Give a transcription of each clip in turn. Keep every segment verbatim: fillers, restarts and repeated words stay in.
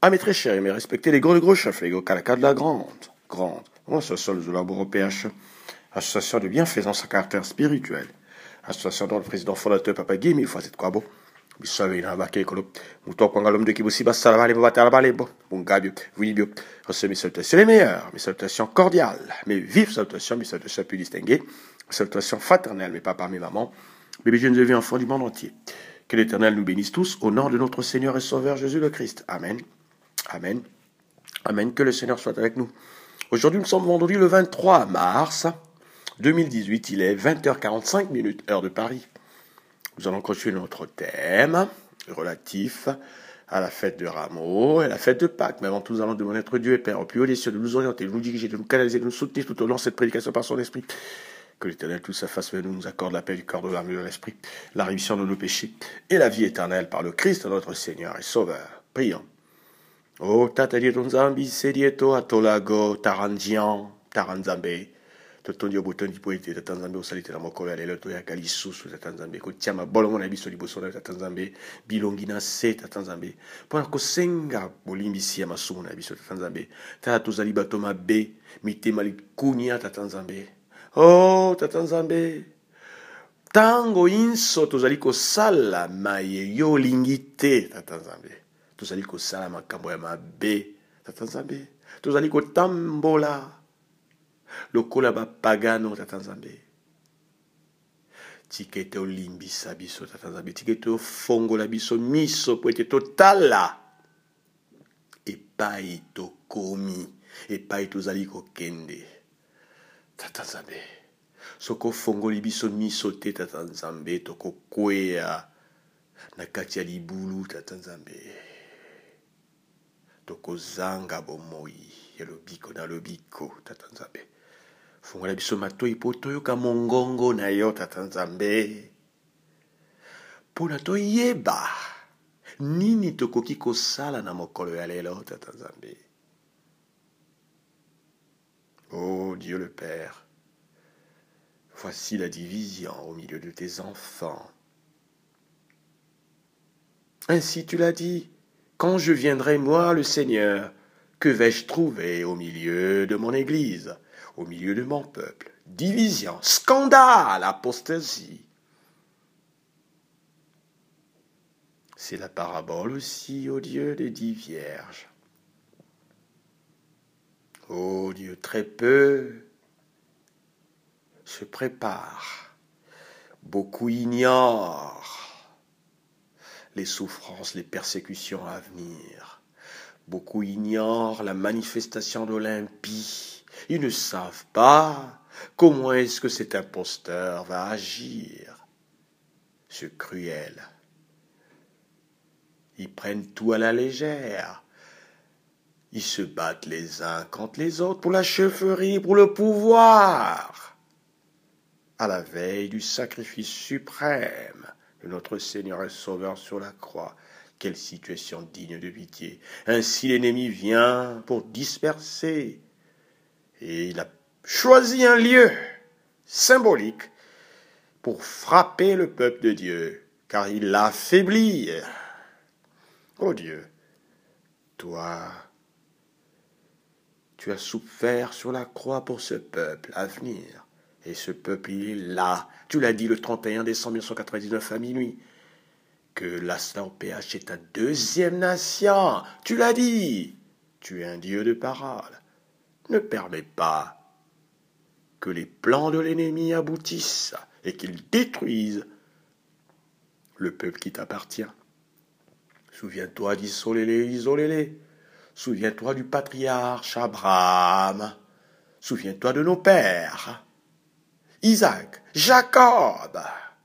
Ah, mes très chers, mais respectez les gros, les gros chefs, les gros calacas de la grande, grande. Association de Labo P H, association de bienfaisance à caractère spirituel, association dont le président fondateur Papa Guy, mais il faut être quoi bon. Bissawe na baké kolo muto kwanga l'homme de Kibusi basala bale bata bale bo bungabio wilibio recevez mes salutations les meilleures, mes salutations cordiales, mes vives salutations, mes salutations plus distinguées, mes salutations fraternelles, mes papas, mes mamans, bébés jeunes et vieux enfants du monde entier. Que l'Éternel nous bénisse tous au nom de notre Seigneur et Sauveur Jésus le Christ. Amen. Amen. Amen. Que le Seigneur soit avec nous. Aujourd'hui, nous sommes vendredi le vingt-trois mars deux mille dix-huit. Il est vingt heures quarante-cinq minutes, heure de Paris. Nous allons continuer notre thème relatif à la fête de Rameau et à la fête de Pâques. Mais avant tout, nous allons demander à notre Dieu et Père au plus haut des cieux de nous orienter, de nous diriger, de nous canaliser, de nous soutenir tout au long de cette prédication par son esprit. Que l'Éternel, tout sa face nous, nous accorde la paix du corps, de l'âme et de l'esprit, la rémission de nos péchés et la vie éternelle par le Christ, notre Seigneur et Sauveur. Prions. O tatadieto nzambi sedieto atolago taranjian taranzambe. Totondio botondi poete tatanzambe osalite na mokolo ya lelo to ya kalisusu tatanzambe ko tiama bolongo na biso liboso na tatanzambe bilongi na se tatanzambe pona kosenga bolimbisi ya masumu na biso tatanzambe tala tozali bato mabe mitema likunia tatanzambe. Oh tatanzambe tango inso tozali kosala maye yo olingi te tatanzambe tozali kosala makambo ya mabe tatanzambe tozali kotambola lokola bapagano tatanzambe tikete olimbisa biso tatanzambe tikete ofongola biso miso po ete totala epai tokomi epai tozali kokende tatanzambe soko ofongoli biso miso te tatanzambe tokokwea na kati ya libulu tatanzambe tokozanga bomoi ya lobiko na lobiko tatanzambe fongola biso matoi po toyoka mongongo na yo tatanzambe mpona toyeba nini tokoki kosala na mokolo ya lelo tatanzambe. Oh Dieu le Père, voici la division au milieu de tes enfants. Ainsi tu l'as dit, quand je viendrai moi le Seigneur, que vais-je trouver au milieu de mon église, au milieu de mon peuple? Division, scandale, apostasie. C'est la parabole aussi, ô Dieu, des dix vierges. Ô Dieu, très peu se préparent, beaucoup ignorent les souffrances, les persécutions à venir. Beaucoup ignorent la manifestation de l'impie. Ils ne savent pas comment est-ce que cet imposteur va agir. Ce cruel. Ils prennent tout à la légère. Ils se battent les uns contre les autres pour la chefferie, pour le pouvoir. À la veille du sacrifice suprême de notre Seigneur et Sauveur sur la croix. Quelle situation digne de pitié. Ainsi l'ennemi vient pour disperser. Et il a choisi un lieu symbolique pour frapper le peuple de Dieu, car il l'affaiblit. Oh Dieu, toi, tu as souffert sur la croix pour ce peuple à venir. Et ce peuple, il est là. Tu l'as dit le trente et un décembre mille neuf cent quatre-vingt-dix-neuf à minuit. Que l'Aslan P H est ta deuxième nation. Tu l'as dit. Tu es un Dieu de parole. Ne permets pas que les plans de l'ennemi aboutissent et qu'ils détruisent le peuple qui t'appartient. Souviens-toi d'isolez-les, isolez-les. Souviens-toi du patriarche Abraham. Souviens-toi de nos pères. Isaac, Jacob.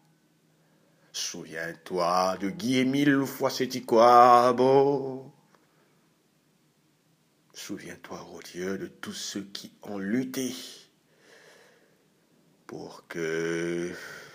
Souviens-toi de Guy-Émile Foisetiquabo. Souviens-toi, ô Dieu, de tous ceux qui ont lutté pour que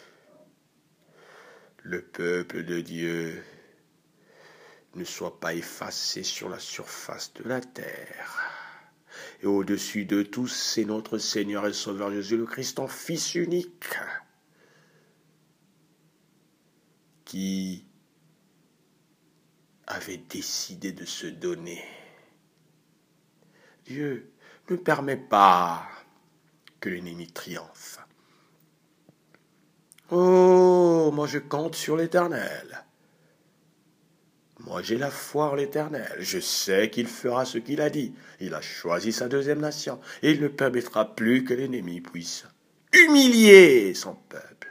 le peuple de Dieu ne soit pas effacé sur la surface de la terre. Et au-dessus de tous, c'est notre Seigneur et Sauveur Jésus le Christ, ton Fils unique, qui avait décidé de se donner. Dieu ne permet pas que l'ennemi triomphe. Oh, moi je compte sur l'Éternel. Moi j'ai la foi en l'Éternel. Je sais qu'il fera ce qu'il a dit. Il a choisi sa deuxième nation. Et il ne permettra plus que l'ennemi puisse humilier son peuple.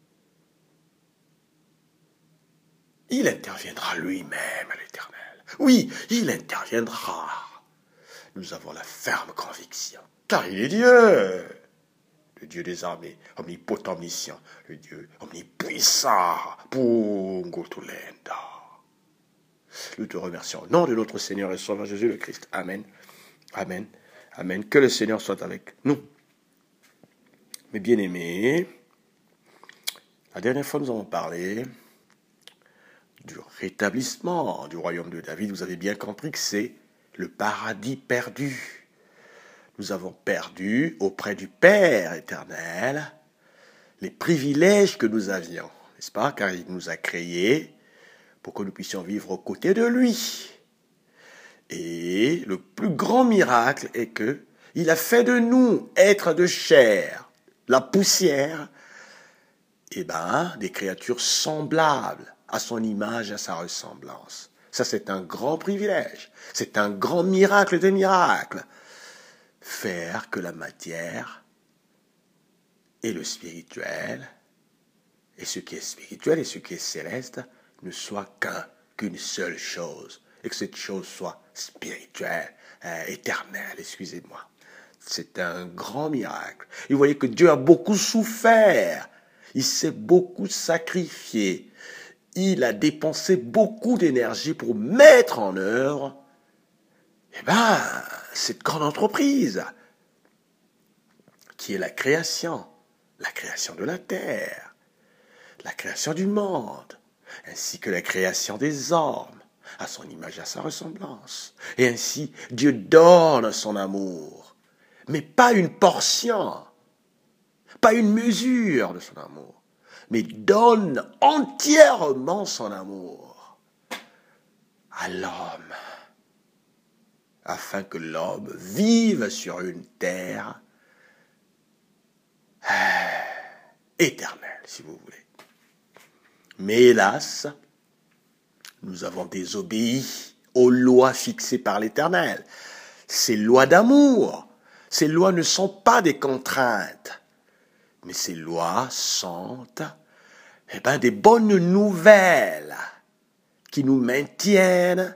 Il interviendra lui-même, l'Éternel. Oui, il interviendra. Nous avons la ferme conviction. Car il est Dieu. Le Dieu des armées, omnipotent, omniscient. Le Dieu omnipuissant. Pungotulenda. Nous te remercions au nom de notre Seigneur et Sauveur Jésus le Christ. Amen. Amen. Amen. Que le Seigneur soit avec nous. Mes bien-aimés, la dernière fois nous avons parlé du rétablissement du royaume de David. Vous avez bien compris que c'est le paradis perdu. Nous avons perdu auprès du Père éternel les privilèges que nous avions, n'est-ce pas? Car il nous a créés pour que nous puissions vivre aux côtés de lui. Et le plus grand miracle est que il a fait de nous êtres de chair, la poussière, et ben, des créatures semblables à son image, à sa ressemblance. Ça, c'est un grand privilège. C'est un grand miracle des miracles. Faire que la matière et le spirituel, et ce qui est spirituel et ce qui est céleste, ne soient qu'un, qu'une seule chose. Et que cette chose soit spirituelle, euh, éternelle, excusez-moi. C'est un grand miracle. Et vous voyez que Dieu a beaucoup souffert. Il s'est beaucoup sacrifié. Il a dépensé beaucoup d'énergie pour mettre en œuvre, eh ben, cette grande entreprise qui est la création, la création de la terre, la création du monde, ainsi que la création des hommes, à son image, à sa ressemblance. Et ainsi, Dieu donne son amour, mais pas une portion, pas une mesure de son amour, mais donne entièrement son amour à l'homme, afin que l'homme vive sur une terre euh, éternelle, si vous voulez. Mais hélas, nous avons désobéi aux lois fixées par l'Éternel. Ces lois d'amour, ces lois ne sont pas des contraintes, mais ces lois sont eh ben, des bonnes nouvelles qui nous maintiennent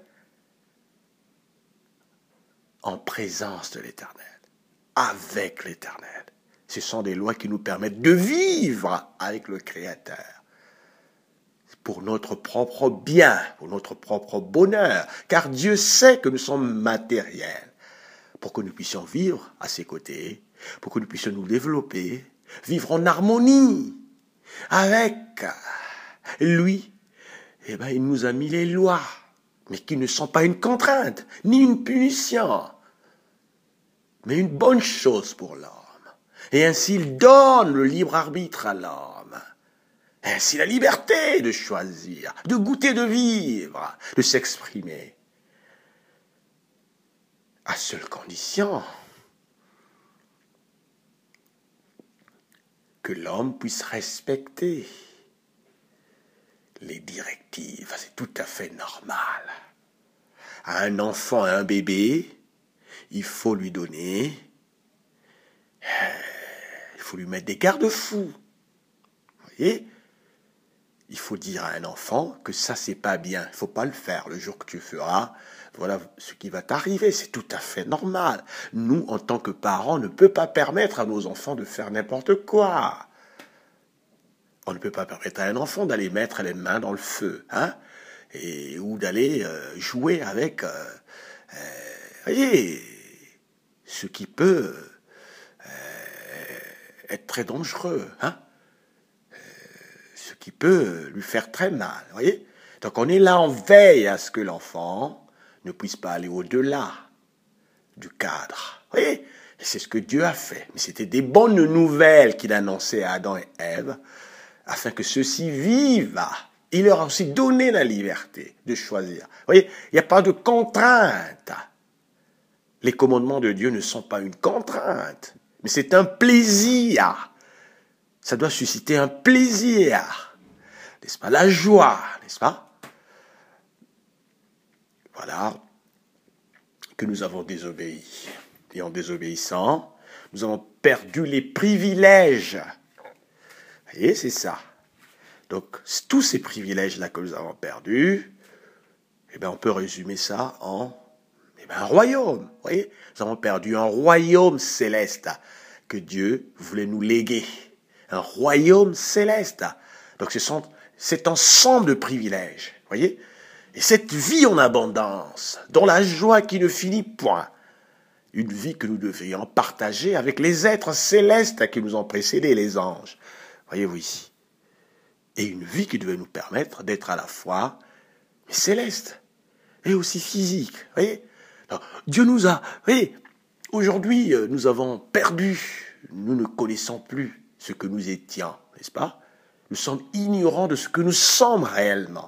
en présence de l'Éternel, avec l'Éternel. Ce sont des lois qui nous permettent de vivre avec le Créateur, pour notre propre bien, pour notre propre bonheur, car Dieu sait que nous sommes matériels, pour que nous puissions vivre à ses côtés, pour que nous puissions nous développer, vivre en harmonie avec lui. Eh ben, il nous a mis les lois, mais qui ne sont pas une contrainte, ni une punition, mais une bonne chose pour l'homme. Et ainsi, il donne le libre arbitre à l'homme. Ainsi, la liberté de choisir, de goûter, de vivre, de s'exprimer. À seule condition que l'homme puisse respecter les directives. C'est tout à fait normal. À un enfant, à un bébé, il faut lui donner, il faut lui mettre des garde-fous. Vous voyez ? Il faut dire à un enfant que ça, c'est pas bien. Il ne faut pas le faire. Le jour que tu feras, voilà ce qui va t'arriver. C'est tout à fait normal. Nous, en tant que parents, on ne peut pas permettre à nos enfants de faire n'importe quoi. On ne peut pas permettre à un enfant d'aller mettre les mains dans le feu, hein, et, ou d'aller euh, jouer avec, euh, euh, voyez, ce qui peut euh, être très dangereux, hein, euh, ce qui peut lui faire très mal, voyez. Donc on est là en veille à ce que l'enfant ne puisse pas aller au-delà du cadre, voyez. Et c'est ce que Dieu a fait. Mais c'était des bonnes nouvelles qu'il annonçait à Adam et Ève, afin que ceux-ci vivent il leur a aussi donné la liberté de choisir. Vous voyez, il n'y a pas de contrainte. Les commandements de Dieu ne sont pas une contrainte, mais c'est un plaisir. Ça doit susciter un plaisir, n'est-ce pas? La joie, n'est-ce pas? Voilà que nous avons désobéi. Et en désobéissant, nous avons perdu les privilèges. Vous voyez, c'est ça. Donc, tous ces privilèges-là que nous avons perdus, eh bien, on peut résumer ça en eh bien, un royaume. Vous voyez, nous avons perdu un royaume céleste que Dieu voulait nous léguer. Un royaume céleste. Donc, ce sont cet ensemble de privilèges. Vous voyez? Et cette vie en abondance, dans la joie qui ne finit point, une vie que nous devrions partager avec les êtres célestes qui nous ont précédés, les anges. Voyez-vous ici. Et une vie qui devait nous permettre d'être à la fois céleste et aussi physique. Voyez. Alors, Dieu nous a... Voyez, aujourd'hui, nous avons perdu. Nous ne connaissons plus ce que nous étions, n'est-ce pas? Nous sommes ignorants de ce que nous sommes réellement.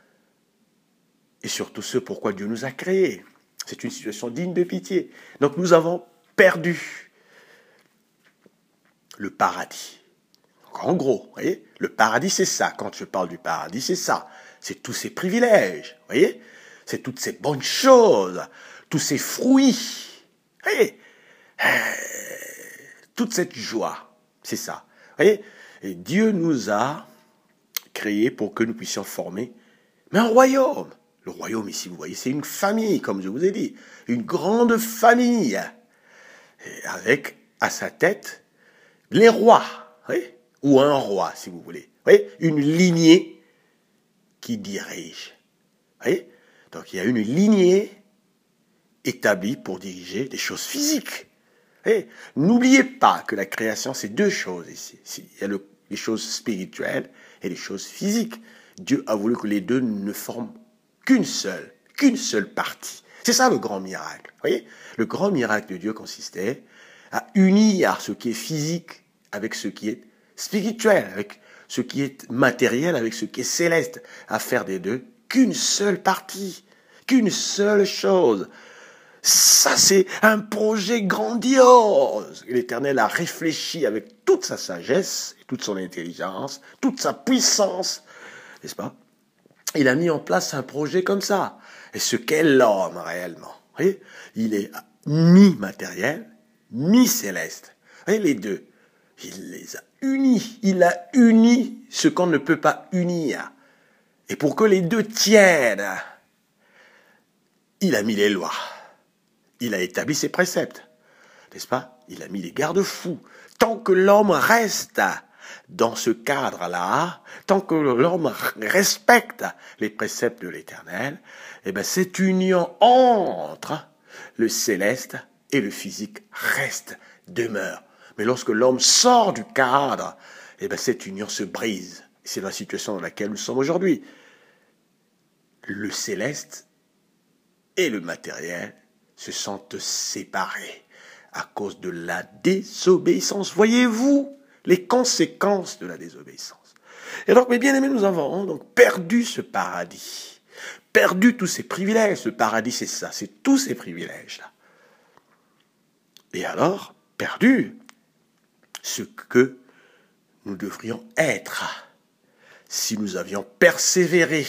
Et surtout ce pourquoi Dieu nous a créés. C'est une situation digne de pitié. Donc nous avons perdu le paradis. Donc, en gros, vous voyez, le paradis c'est ça. Quand je parle du paradis, c'est ça. C'est tous ces privilèges, vous voyez. C'est toutes ces bonnes choses, tous ces fruits. Vous voyez, toute cette joie, c'est ça. Vous voyez, et Dieu nous a créés pour que nous puissions former mais un royaume. Le royaume ici, vous voyez, c'est une famille, comme je vous ai dit. Une grande famille. Et avec, à sa tête, les rois. Vous voyez, ou un roi, si vous voulez. Vous voyez, une lignée qui dirige. Vous voyez, donc il y a une lignée établie pour diriger des choses physiques. Vous voyez, n'oubliez pas que la création, c'est deux choses ici. Il y a le, les choses spirituelles et les choses physiques. Dieu a voulu que les deux ne forment qu'une seule, qu'une seule partie. C'est ça le grand miracle. Vous voyez, le grand miracle de Dieu consistait à unir ce qui est physique avec ce qui est spirituel, avec ce qui est matériel, avec ce qui est céleste, à faire des deux qu'une seule partie, qu'une seule chose. Ça, c'est un projet grandiose. L'Éternel a réfléchi avec toute sa sagesse, toute son intelligence, toute sa puissance, n'est-ce pas? Il a mis en place un projet comme ça. Et ce qu'est l'homme réellement, vous voyez, il est mi-matériel, mi-céleste. Vous voyez les deux. Il les a unis. Il a uni ce qu'on ne peut pas unir. Et pour que les deux tiennent, il a mis les lois. Il a établi ses préceptes. N'est-ce pas? Il a mis les garde-fous. Tant que l'homme reste dans ce cadre-là, tant que l'homme respecte les préceptes de l'Éternel, eh ben cette union entre le céleste et le physique reste, demeure. Mais lorsque l'homme sort du cadre, eh ben cette union se brise. C'est la situation dans laquelle nous sommes aujourd'hui. Le céleste et le matériel se sentent séparés à cause de la désobéissance. Voyez-vous les conséquences de la désobéissance. Et donc, mes bien-aimés, nous avons donc perdu ce paradis, perdu tous ces privilèges. Ce paradis, c'est ça, c'est tous ces privilèges-là. Et alors, perdu ce que nous devrions être si nous avions persévéré.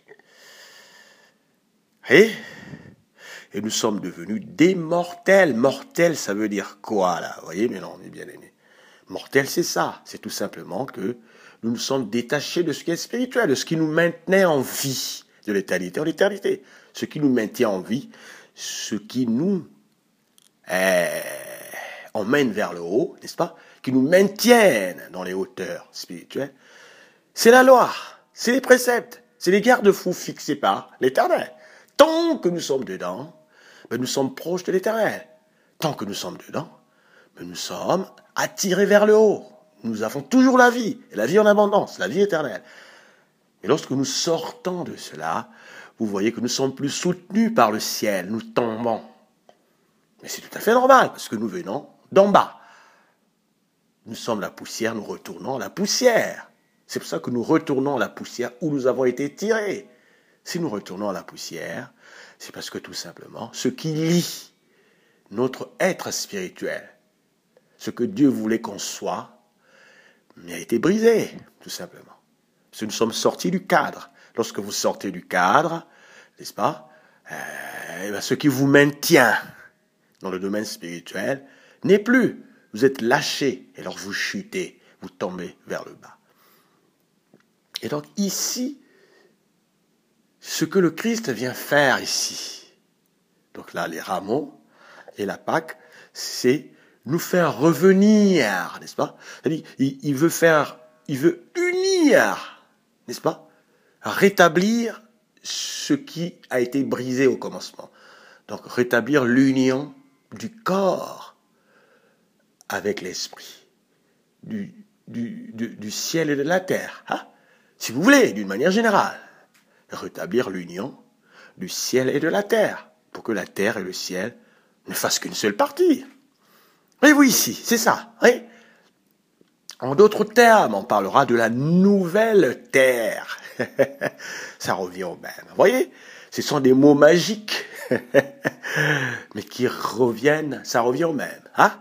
Et, et nous sommes devenus des mortels. Mortels, ça veut dire quoi, là? Vous voyez, mais non, mes bien-aimés. Mortel, c'est ça. C'est tout simplement que nous nous sommes détachés de ce qui est spirituel, de ce qui nous maintenait en vie, de l'éternité en l'éternité. Ce qui nous maintient en vie, ce qui nous eh, emmène vers le haut, n'est-ce pas? Qui nous maintiennent dans les hauteurs spirituelles. C'est la loi, c'est les préceptes, c'est les garde-fous fixés par l'Éternel. Tant que nous sommes dedans, ben nous sommes proches de l'Éternel. Tant que nous sommes dedans, ben nous sommes attirés vers le haut. Nous avons toujours la vie, et la vie en abondance, la vie éternelle. Mais lorsque nous sortons de cela, vous voyez que nous sommes plus soutenus par le ciel, nous tombons. Mais c'est tout à fait normal, parce que nous venons d'en bas. Nous sommes la poussière, nous retournons à la poussière. C'est pour ça que nous retournons à la poussière où nous avons été tirés. Si nous retournons à la poussière, c'est parce que tout simplement, ce qui lie notre être spirituel, ce que Dieu voulait qu'on soit, mais a été brisé, tout simplement. Parce que nous sommes sortis du cadre. Lorsque vous sortez du cadre, n'est-ce pas, euh, ce qui vous maintient dans le domaine spirituel n'est plus. Vous êtes lâchés, et alors vous chutez, vous tombez vers le bas. Et donc ici, ce que le Christ vient faire ici, donc là les rameaux et la Pâque, c'est nous faire revenir, n'est-ce pas? C'est-à-dire, il, il veut faire, il veut unir, n'est-ce pas? Rétablir ce qui a été brisé au commencement. Donc rétablir l'union du corps avec l'esprit, du, du, du, du ciel et de la terre, hein? Si vous voulez, d'une manière générale. Rétablir l'union du ciel et de la terre, pour que la terre et le ciel ne fassent qu'une seule partie. Voyez-vous ici, c'est ça. Oui. En d'autres termes, on parlera de la nouvelle terre. Ça revient au même. Vous voyez, ce sont des mots magiques, mais qui reviennent, ça revient au même. Hein?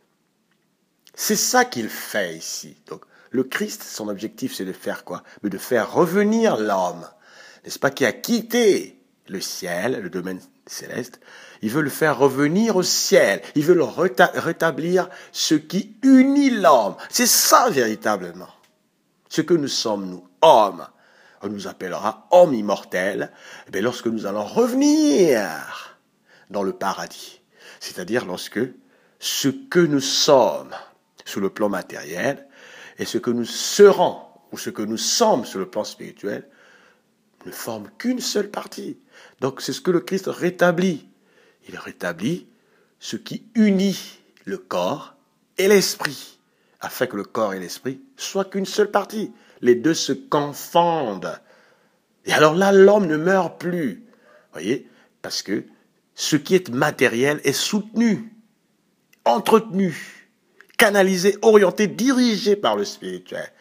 C'est ça qu'il fait ici. Donc, le Christ, son objectif, c'est de faire quoi? De faire revenir l'homme, n'est-ce pas, qui a quitté le ciel, le domaine céleste. Il veut le faire revenir au ciel. Il veut le rétablir, ce qui unit l'homme. C'est ça, véritablement. Ce que nous sommes, nous, hommes. On nous appellera hommes immortels. Eh bien, lorsque nous allons revenir dans le paradis. C'est-à-dire lorsque ce que nous sommes sur le plan matériel et ce que nous serons ou ce que nous sommes sur le plan spirituel ne forment qu'une seule partie. Donc c'est ce que le Christ rétablit. Il rétablit ce qui unit le corps et l'esprit, afin que le corps et l'esprit soient qu'une seule partie. Les deux se confondent. Et alors là, l'homme ne meurt plus. Voyez, parce que ce qui est matériel est soutenu, entretenu, canalisé, orienté, dirigé par le spirituel.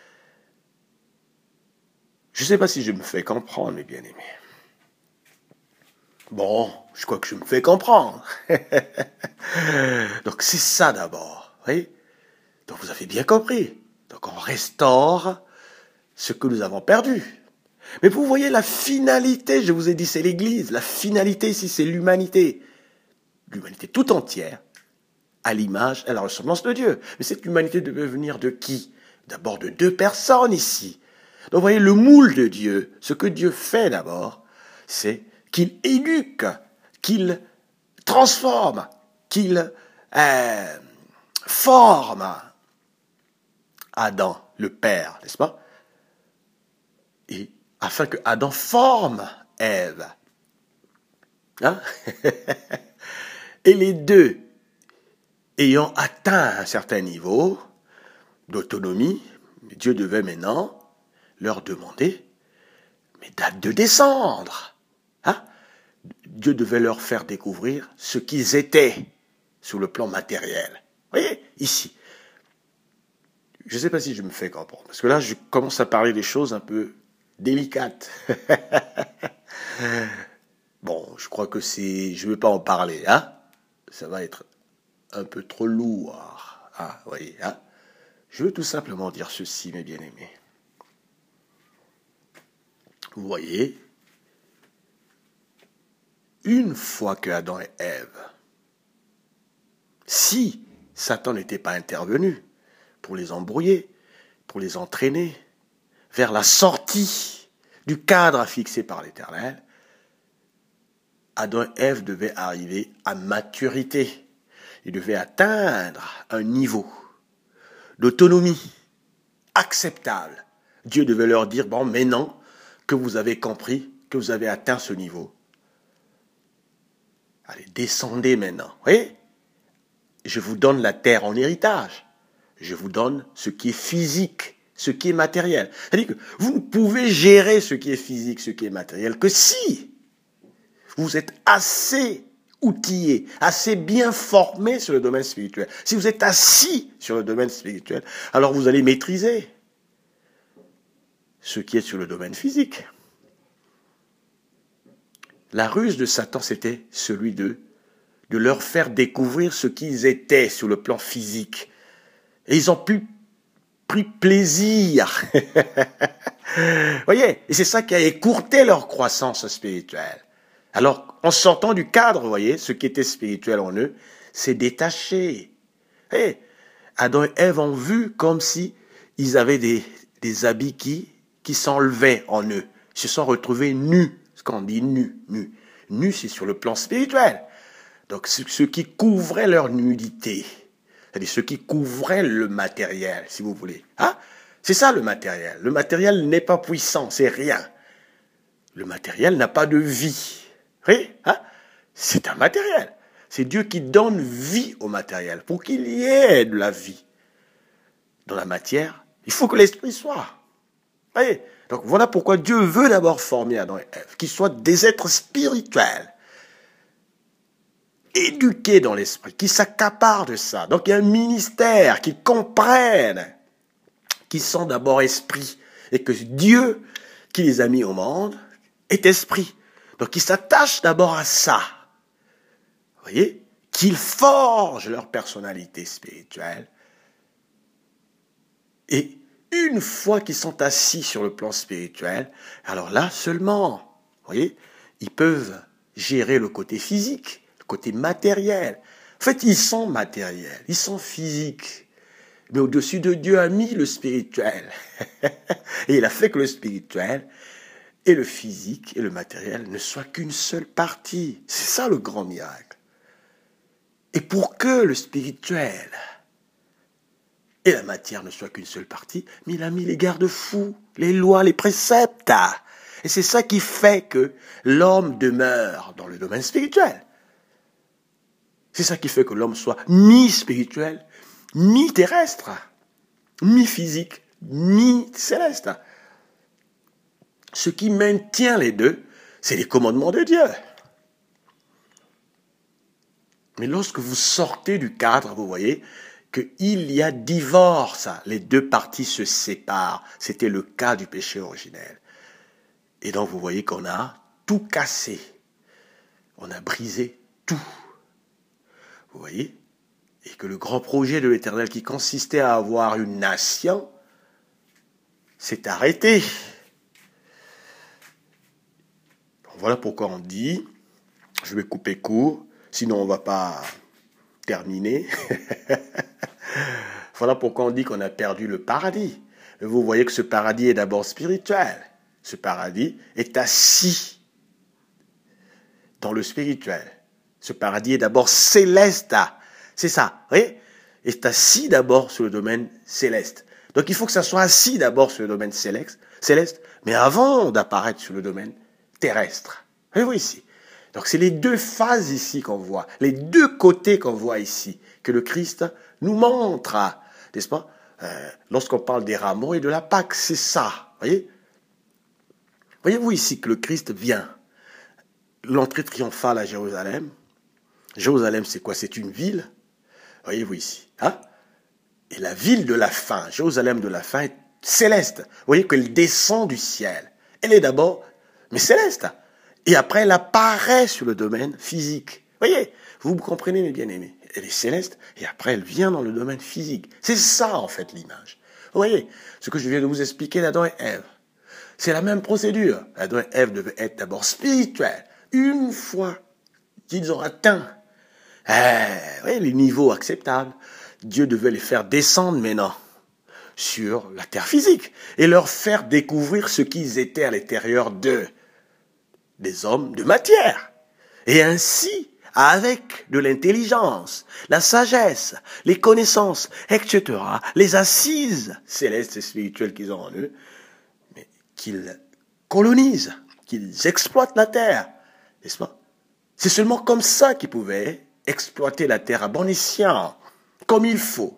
Je ne sais pas si je me fais comprendre, mes bien-aimés. Bon, je crois que je me fais comprendre. Donc c'est ça d'abord. Oui. Donc vous avez bien compris. Donc on restaure ce que nous avons perdu. Mais vous voyez la finalité, je vous ai dit, c'est l'Église. La finalité ici, c'est l'humanité. L'humanité tout entière, à l'image et à la ressemblance de Dieu. Mais cette humanité devait venir de qui? D'abord de deux personnes ici. Donc vous voyez, le moule de Dieu, ce que Dieu fait d'abord, c'est qu'il éduque, qu'il transforme, qu'il euh, forme Adam, le Père, n'est-ce pas? Et afin que Adam forme Ève. Hein? Et les deux, ayant atteint un certain niveau d'autonomie, Dieu devait maintenant leur demander, mais date de descendre. Hein? Dieu devait leur faire découvrir ce qu'ils étaient sur le plan matériel. Vous voyez, ici. Je ne sais pas si je me fais comprendre, parce que là, je commence à parler des choses un peu délicates. Bon, je crois que c'est... Je ne vais pas en parler, hein? Ça va être un peu trop lourd. Hein? Vous voyez, hein? Je veux tout simplement dire ceci, mes bien-aimés. Vous voyez, une fois que Adam et Ève, si Satan n'était pas intervenu pour les embrouiller, pour les entraîner vers la sortie du cadre fixé par l'Éternel, Adam et Ève devaient arriver à maturité. Ils devaient atteindre un niveau d'autonomie acceptable. Dieu devait leur dire, bon, maintenant que vous avez compris, que vous avez atteint ce niveau, allez, descendez maintenant. Vous voyez? Je vous donne la terre en héritage. Je vous donne ce qui est physique, ce qui est matériel. C'est-à-dire que vous ne pouvez gérer ce qui est physique, ce qui est matériel, que si vous êtes assez outillé, assez bien formé sur le domaine spirituel. Si vous êtes assis sur le domaine spirituel, alors vous allez maîtriser. ce qui est sur le domaine physique. La ruse de Satan, c'était celui de, de leur faire découvrir ce qu'ils étaient sur le plan physique. Et ils ont pu pris plaisir. Voyez, et c'est ça qui a écourté leur croissance spirituelle. Alors, en sortant du cadre, vous voyez, ce qui était spirituel en eux, s'est détaché. Et Adam et Ève ont vu comme si ils avaient des, des habits qui, qui s'enlevaient en eux. Ils se sont retrouvés nus. Ce qu'on dit nu, nu. Nu, c'est sur le plan spirituel. Donc, ce qui couvrait leur nudité. C'est-à-dire ce qui couvrait le matériel, si vous voulez. Hein? C'est ça le matériel. Le matériel n'est pas puissant, c'est rien. Le matériel n'a pas de vie. Oui, hein? C'est un matériel. C'est Dieu qui donne vie au matériel. Pour qu'il y ait de la vie dans la matière, il faut que l'esprit soit. Voyez? Donc voilà pourquoi Dieu veut d'abord former Adam et Ève, qu'ils soient des êtres spirituels, éduqués dans l'esprit, qui s'accaparent de ça. Donc il y a un ministère, qui comprennent, qui sont d'abord esprit, et que Dieu, qui les a mis au monde, est esprit. Donc ils s'attachent d'abord à ça. Vous voyez? Qu'ils forgent leur personnalité spirituelle. Et une fois qu'ils sont assis sur le plan spirituel, alors là seulement, vous voyez, ils peuvent gérer le côté physique, le côté matériel. En fait, ils sont matériels, ils sont physiques. Mais au-dessus de Dieu a mis le spirituel. Et il a fait que le spirituel et le physique et le matériel ne soient qu'une seule partie. C'est ça le grand miracle. Et pour que le spirituel et la matière ne soient qu'une seule partie, mais il a mis les garde-fous, les lois, les préceptes. Et c'est ça qui fait que l'homme demeure dans le domaine spirituel. C'est ça qui fait que l'homme soit mi-spirituel, mi-terrestre, mi-physique, mi-céleste. Ce qui maintient les deux, c'est les commandements de Dieu. Mais lorsque vous sortez du cadre, vous voyez qu'il y a divorce. Les deux parties se séparent. C'était le cas du péché originel. Et donc vous voyez qu'on a tout cassé. On a brisé tout. Vous voyez? Et que le grand projet de l'Éternel qui consistait à avoir une nation s'est arrêté. Voilà pourquoi on dit, je vais couper court, sinon on ne va pas terminer. Voilà pourquoi on dit qu'on a perdu le paradis. Et vous voyez que ce paradis est d'abord spirituel. Ce paradis est assis dans le spirituel. Ce paradis est d'abord céleste. C'est ça, vous voyez? Est assis d'abord sur le domaine céleste. Donc il faut que ça soit assis d'abord sur le domaine céleste, céleste, mais avant d'apparaître sur le domaine terrestre. Voyez-vous ici? Donc c'est les deux phases ici qu'on voit, les deux côtés qu'on voit ici, que le Christ nous montre, n'est-ce pas? euh, Lorsqu'on parle des rameaux et de la Pâque, c'est ça, voyez? Voyez-vous ici que le Christ vient, l'entrée triomphale à Jérusalem. Jérusalem, c'est quoi? C'est une ville, voyez-vous ici, hein? Et la ville de la fin, Jérusalem de la fin, est céleste. Vous voyez qu'elle descend du ciel. Elle est d'abord, mais céleste. Et après, elle apparaît sur le domaine physique. Vous voyez, vous me comprenez, mes bien-aimés. Elle est céleste, et après, elle vient dans le domaine physique. C'est ça, en fait, l'image. Vous voyez, ce que je viens de vous expliquer d'Adam et Ève. C'est la même procédure. Adam et Ève devaient être d'abord spirituels. Une fois qu'ils ont atteint euh, oui, les niveaux acceptables, Dieu devait les faire descendre maintenant sur la terre physique et leur faire découvrir ce qu'ils étaient à l'intérieur d'eux, des hommes de matière. Et ainsi, avec de l'intelligence, la sagesse, les connaissances, et cetera, les assises célestes et spirituelles qu'ils ont en eux, mais qu'ils colonisent, qu'ils exploitent la terre, n'est-ce pas? C'est seulement comme ça qu'ils pouvaient exploiter la terre à bon escient, comme il faut.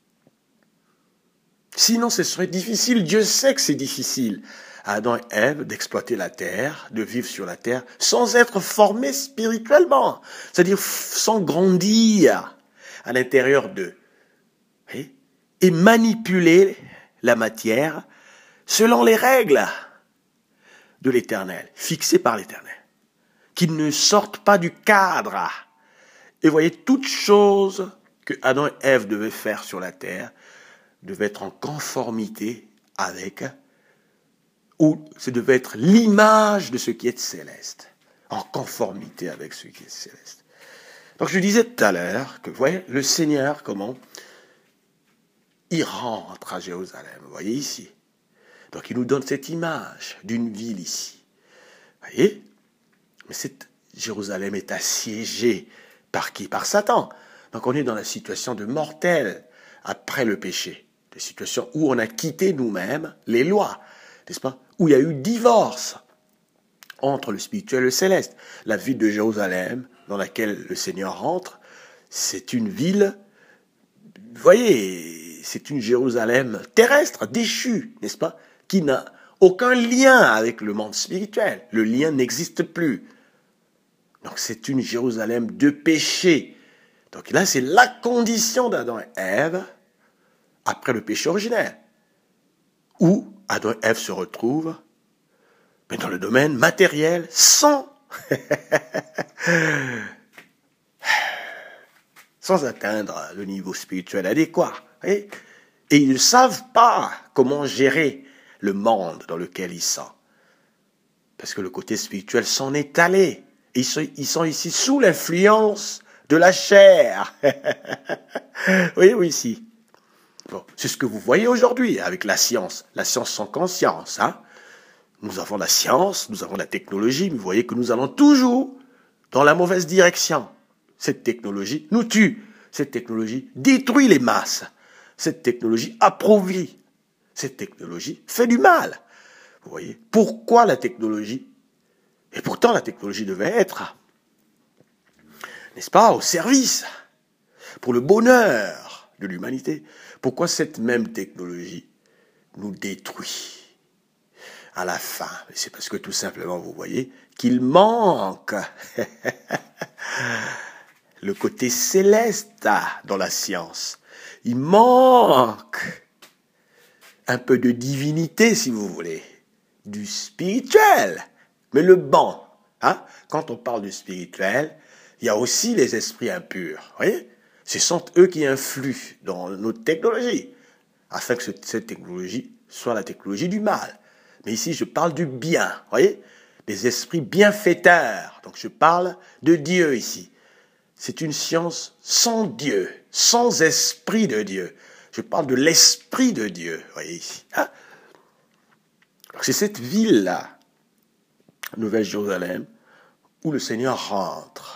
Sinon, ce serait difficile. Dieu sait que c'est difficile à Adam et Ève d'exploiter la terre, de vivre sur la terre, sans être formés spirituellement. C'est-à-dire sans grandir à l'intérieur d'eux. Et manipuler la matière selon les règles de l'Éternel, fixées par l'Éternel, qu'ils ne sortent pas du cadre. Et voyez, toute chose que Adam et Ève devaient faire sur la terre devait être en conformité avec, ou ce devait être l'image de ce qui est céleste, en conformité avec ce qui est céleste. Donc je disais tout à l'heure que, vous voyez, le Seigneur, comment il rentre à Jérusalem, vous voyez ici. Donc il nous donne cette image d'une ville ici. Vous voyez? Mais cette Jérusalem est assiégée par qui? Par Satan. Donc on est dans la situation de mortel après le péché. Des situations où on a quitté nous-mêmes les lois, n'est-ce pas? Où il y a eu divorce entre le spirituel et le céleste. La ville de Jérusalem, dans laquelle le Seigneur rentre, c'est une ville, vous voyez, c'est une Jérusalem terrestre, déchue, n'est-ce pas? Qui n'a aucun lien avec le monde spirituel. Le lien n'existe plus. Donc c'est une Jérusalem de péché. Donc là, c'est la condition d'Adam et Ève après le péché originel, où Adam et Ève se retrouvent, mais dans le domaine matériel, sans, sans atteindre le niveau spirituel adéquat. Et, et ils ne savent pas comment gérer le monde dans lequel ils sont. Parce que le côté spirituel s'en est allé. Ils sont, ils sont ici sous l'influence de la chair. Oui, oui, ici. Bon, c'est ce que vous voyez aujourd'hui avec la science. La science sans conscience. Hein? Nous avons la science, nous avons la technologie, mais vous voyez que nous allons toujours dans la mauvaise direction. Cette technologie nous tue. Cette technologie détruit les masses. Cette technologie appauvrit. Cette technologie fait du mal. Vous voyez, pourquoi la technologie? Et pourtant, la technologie devait être, n'est-ce pas, au service, pour le bonheur de l'humanité. Pourquoi cette même technologie nous détruit à la fin? C'est parce que tout simplement, vous voyez, qu'il manque le côté céleste dans la science. Il manque un peu de divinité, si vous voulez, du spirituel. Mais le bon, hein, quand on parle du spirituel, il y a aussi les esprits impurs. Vous voyez? Ce sont eux qui influent dans notre technologie, afin que cette technologie soit la technologie du mal. Mais ici, je parle du bien, vous voyez? Des esprits bienfaiteurs. Donc, je parle de Dieu ici. C'est une science sans Dieu, sans esprit de Dieu. Je parle de l'esprit de Dieu, vous voyez ici. Hein? Donc, c'est cette ville-là, Nouvelle-Jérusalem, où le Seigneur rentre.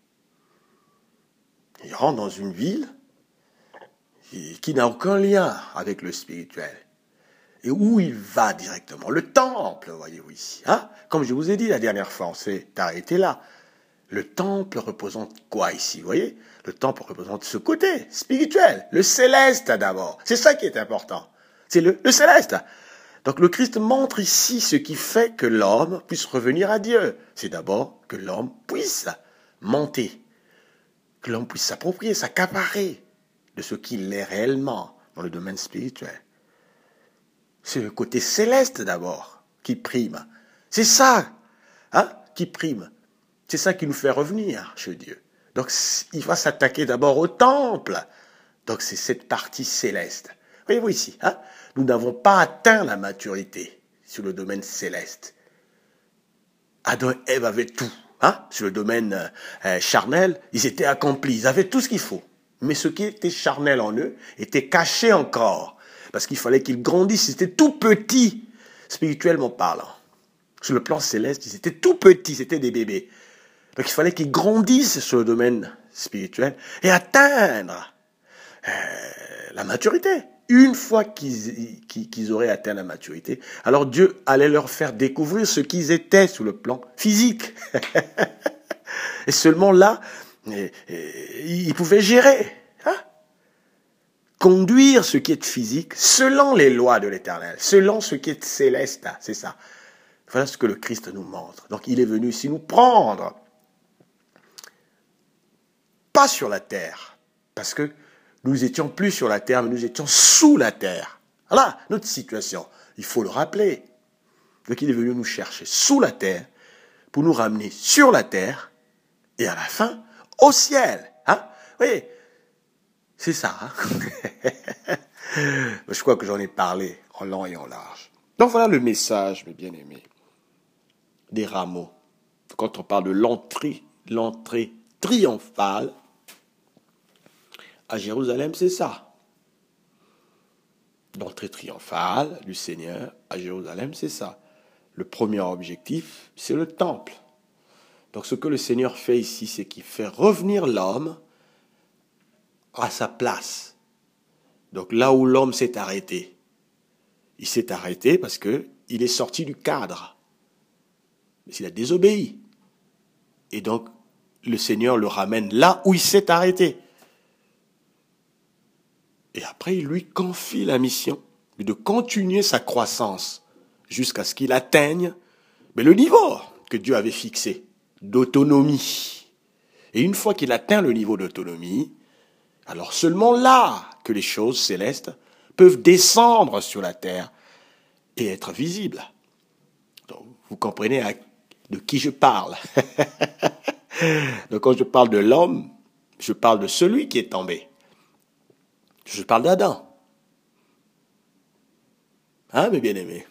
Il rentre dans une ville qui n'a aucun lien avec le spirituel. Et où il va directement? Le temple, voyez-vous ici. Hein? Comme je vous ai dit la dernière fois, on s'est arrêté là. Le temple représente quoi ici? Vous voyez? Le temple représente ce côté spirituel, le céleste d'abord. C'est ça qui est important. C'est le, le céleste. Donc le Christ montre ici ce qui fait que l'homme puisse revenir à Dieu. C'est d'abord que l'homme puisse monter, que l'homme puisse s'approprier, s'accaparer de ce qu'il est réellement dans le domaine spirituel. C'est le côté céleste d'abord qui prime. C'est ça, hein, qui prime. C'est ça qui nous fait revenir chez Dieu. Donc il va s'attaquer d'abord au temple. Donc c'est cette partie céleste. Voyez-vous ici, hein? Nous n'avons pas atteint la maturité sur le domaine céleste. Adam et Ève avaient tout. Hein? Sur le domaine euh, charnel, ils étaient accomplis. Ils avaient tout ce qu'il faut. Mais ce qui était charnel en eux était caché encore. Parce qu'il fallait qu'ils grandissent. Ils étaient tout petits, spirituellement parlant. Sur le plan céleste, ils étaient tout petits. C'était des bébés. Donc il fallait qu'ils grandissent sur le domaine spirituel et atteindre euh, la maturité. Une fois qu'ils, qu'ils auraient atteint la maturité, alors Dieu allait leur faire découvrir ce qu'ils étaient sur le plan physique. Et seulement là, ils pouvaient gérer, hein? Conduire ce qui est physique selon les lois de l'Éternel, selon ce qui est céleste. C'est ça. Voilà ce que le Christ nous montre. Donc il est venu ici nous prendre, pas sur la terre, parce que nous étions plus sur la terre, mais nous étions sous la terre. Voilà notre situation. Il faut le rappeler. Donc il est venu nous chercher sous la terre pour nous ramener sur la terre et à la fin au ciel. Hein? Oui, c'est ça. Hein? Je crois que j'en ai parlé en long et en large. Donc voilà le message, mes bien-aimés, des rameaux. Quand on parle de l'entrée, l'entrée triomphale à Jérusalem, c'est ça. L'entrée triomphale du Seigneur à Jérusalem, c'est ça. Le premier objectif, c'est le temple. Donc ce que le Seigneur fait ici, c'est qu'il fait revenir l'homme à sa place. Donc là où l'homme s'est arrêté, il s'est arrêté parce que il est sorti du cadre. Mais il a désobéi. Et donc le Seigneur le ramène là où il s'est arrêté. Et après, il lui confie la mission de continuer sa croissance jusqu'à ce qu'il atteigne mais le niveau que Dieu avait fixé d'autonomie. Et une fois qu'il atteint le niveau d'autonomie, alors seulement là que les choses célestes peuvent descendre sur la terre et être visibles. Donc, vous comprenez à, de qui je parle. Donc quand je parle de l'homme, je parle de celui qui est tombé. Je parle d'Adam. Hein, mes bien-aimés?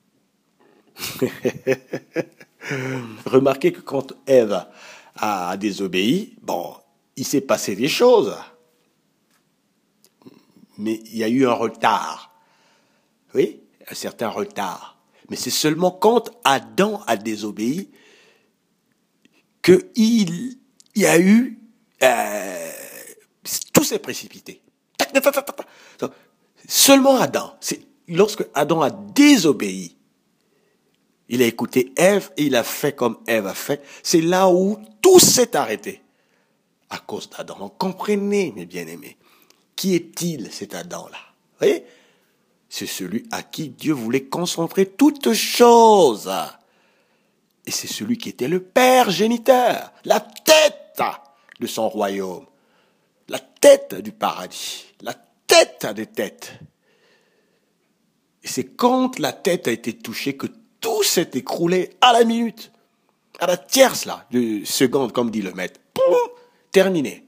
Remarquez que quand Ève a désobéi, bon, il s'est passé des choses. Mais il y a eu un retard. Oui, un certain retard. Mais c'est seulement quand Adam a désobéi qu'il y a eu... Euh, tout s'est précipité. Seulement Adam. C'est lorsque Adam a désobéi, il a écouté Ève et il a fait comme Ève a fait. C'est là où tout s'est arrêté. À cause d'Adam. Donc comprenez, mes bien-aimés. Qui est-il, cet Adam-là? Vous voyez? C'est celui à qui Dieu voulait concentrer toutes choses. Et c'est celui qui était le Père géniteur, la tête de son royaume, la tête du paradis, la tête des têtes. Et c'est quand la tête a été touchée que tout s'est écroulé à la minute, à la tierce là, de seconde, comme dit le maître. Poum, terminé.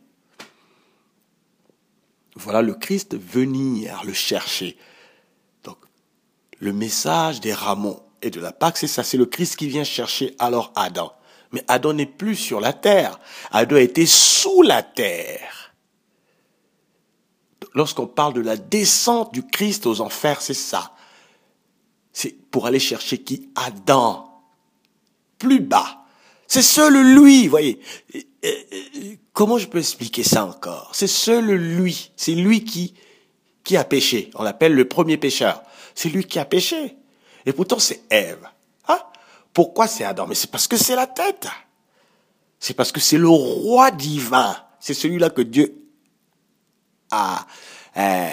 Voilà le Christ venir le chercher. Donc, le message des rameaux et de la Pâque, c'est ça, c'est le Christ qui vient chercher alors Adam. Mais Adam n'est plus sur la terre. Adam était sous la terre. Lorsqu'on parle de la descente du Christ aux enfers, c'est ça. C'est pour aller chercher qui? Adam. Plus bas. C'est seul lui, voyez. Comment je peux expliquer ça encore? C'est seul lui. C'est lui qui, qui a péché. On l'appelle le premier pécheur. C'est lui qui a péché. Et pourtant, c'est Ève. Hein? Pourquoi c'est Adam? Mais c'est parce que c'est la tête. C'est parce que c'est le roi divin. C'est celui-là que Dieu a euh,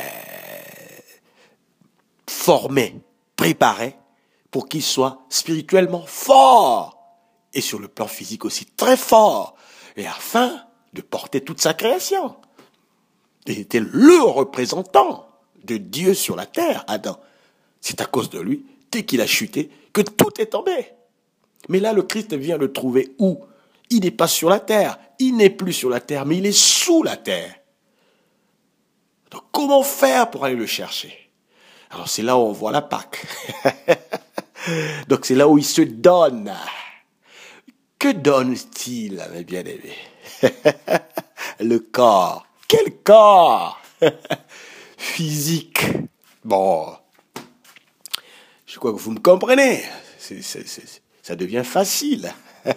formé, préparé pour qu'il soit spirituellement fort et sur le plan physique aussi très fort, et afin de porter toute sa création. Il était le représentant de Dieu sur la terre, Adam. C'est à cause de lui, dès qu'il a chuté, que tout est tombé. Mais là, le Christ vient le trouver où? Il n'est pas sur la terre, il n'est plus sur la terre, mais il est sous la terre. Donc comment faire pour aller le chercher? Alors c'est là où on voit la Pâque. Donc c'est là où il se donne. Que donne-t-il, mes bien-aimés? Le corps. Quel corps? Physique. Bon, je crois que vous me comprenez. C'est, c'est, c'est, ça devient facile.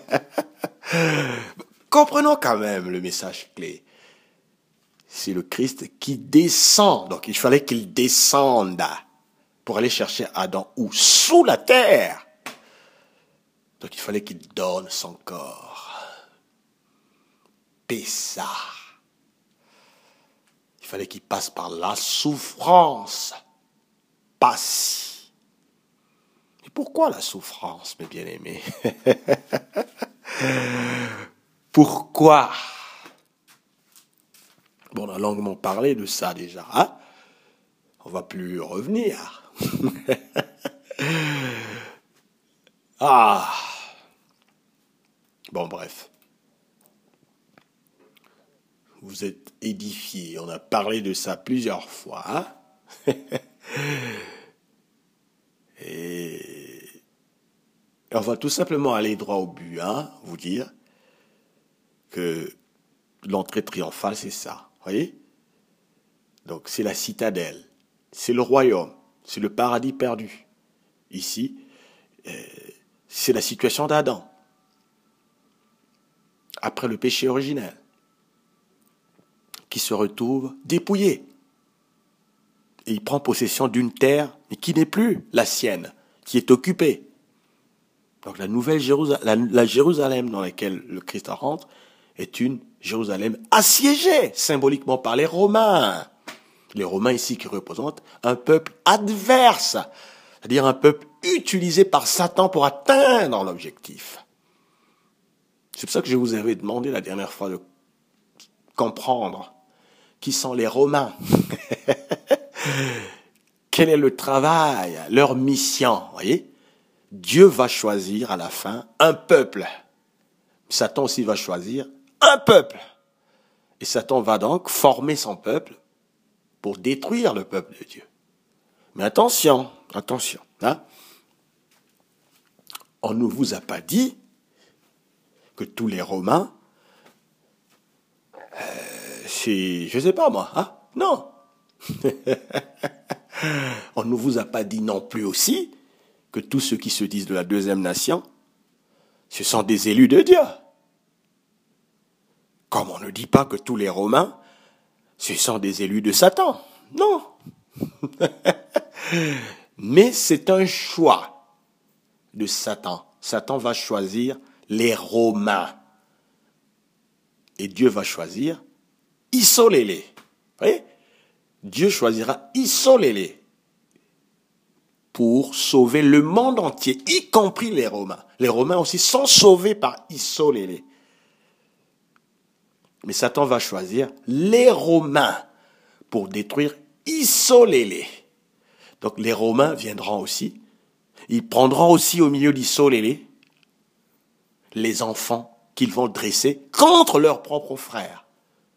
Comprenons quand même le message clé. C'est le Christ qui descend. Donc il fallait qu'il descende pour aller chercher Adam où? Sous la terre. Donc il fallait qu'il donne son corps. Pessa. Il fallait qu'il passe par la souffrance. Passe. Et pourquoi la souffrance, mes bien-aimés? Pourquoi? Bon, on a longuement parlé de ça déjà. Hein? On va plus revenir. Ah. Bon, bref. Vous êtes édifiés. On a parlé de ça plusieurs fois. Hein. Et on va tout simplement aller droit au but, hein, vous dire que l'entrée triomphale, c'est ça. Voyez? Donc, c'est la citadelle. C'est le royaume. C'est le paradis perdu. Ici, euh, c'est la situation d'Adam. Après le péché originel. Qui se retrouve dépouillé. Et il prend possession d'une terre, mais qui n'est plus la sienne, qui est occupée. Donc la nouvelle Jérusalem, la, la Jérusalem dans laquelle le Christ rentre, est une Jérusalem assiégée, symboliquement par les Romains. Les Romains ici qui représentent un peuple adverse, c'est-à-dire un peuple utilisé par Satan pour atteindre l'objectif. C'est pour ça que je vous avais demandé la dernière fois de comprendre qui sont les Romains. Quel est le travail, leur mission, voyez? Dieu va choisir à la fin un peuple. Satan aussi va choisir un peuple. Et Satan va donc former son peuple pour détruire le peuple de Dieu. Mais attention, attention, hein? On ne vous a pas dit que tous les Romains, euh, c'est, je sais pas moi, hein? Non. On ne vous a pas dit non plus aussi que tous ceux qui se disent de la deuxième nation, ce sont des élus de Dieu. Comme on ne dit pas que tous les Romains, ce sont des élus de Satan. Non. Mais c'est un choix de Satan. Satan va choisir les Romains. Et Dieu va choisir isolez-les. Vous voyez? Dieu choisira isolez-les pour sauver le monde entier, y compris les Romains. Les Romains aussi sont sauvés par isolez-les. Mais Satan va choisir les Romains pour détruire isolez-les. Donc les Romains viendront aussi. Ils prendront aussi au milieu d'isolez-les les enfants qu'ils vont dresser contre leurs propres frères.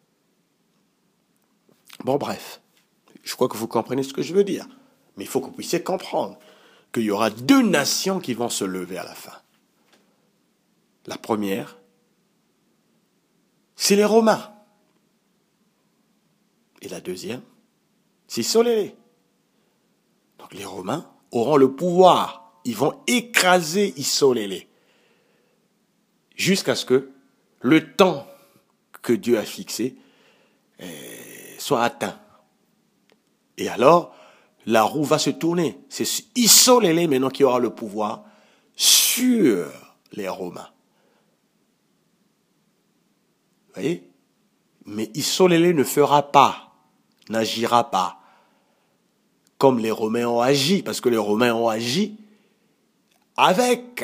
Bon, bref. Je crois que vous comprenez ce que je veux dire. Mais il faut que vous puissiez comprendre qu'il y aura deux nations qui vont se lever à la fin. La première, c'est les Romains. Et la deuxième, c'est Isolé. Donc les Romains auront le pouvoir. Ils vont écraser Isolé. Jusqu'à ce que le temps que Dieu a fixé eh, soit atteint. Et alors, la roue va se tourner. C'est Isolé maintenant qui aura le pouvoir sur les Romains. Vous voyez? Mais Isolé ne fera pas, n'agira pas comme les Romains ont agi, parce que les Romains ont agi avec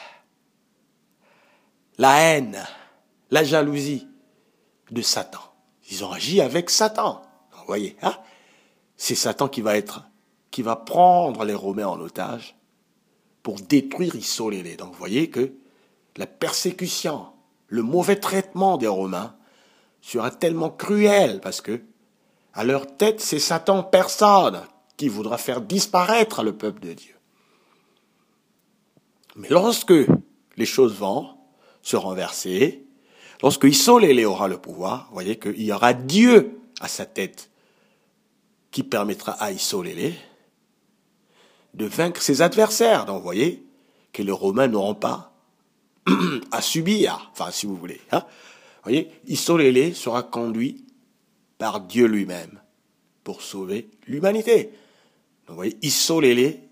la haine, la jalousie de Satan. Ils ont agi avec Satan. Vous voyez, hein? C'est Satan qui va être, qui va prendre les Romains en otage pour détruire Isolé. Donc vous voyez que la persécution, le mauvais traitement des Romains sera tellement cruel parce que à leur tête, c'est Satan personne qui voudra faire disparaître le peuple de Dieu. Mais lorsque les choses vont se renverser, lorsque Isolé aura le pouvoir, vous voyez qu'il y aura Dieu à sa tête qui permettra à Isolé de vaincre ses adversaires. Donc vous voyez que les Romains n'auront pas à subir, enfin si vous voulez. Hein. Vous voyez, Isolé sera conduit par Dieu lui-même pour sauver l'humanité. Donc vous voyez, Isolé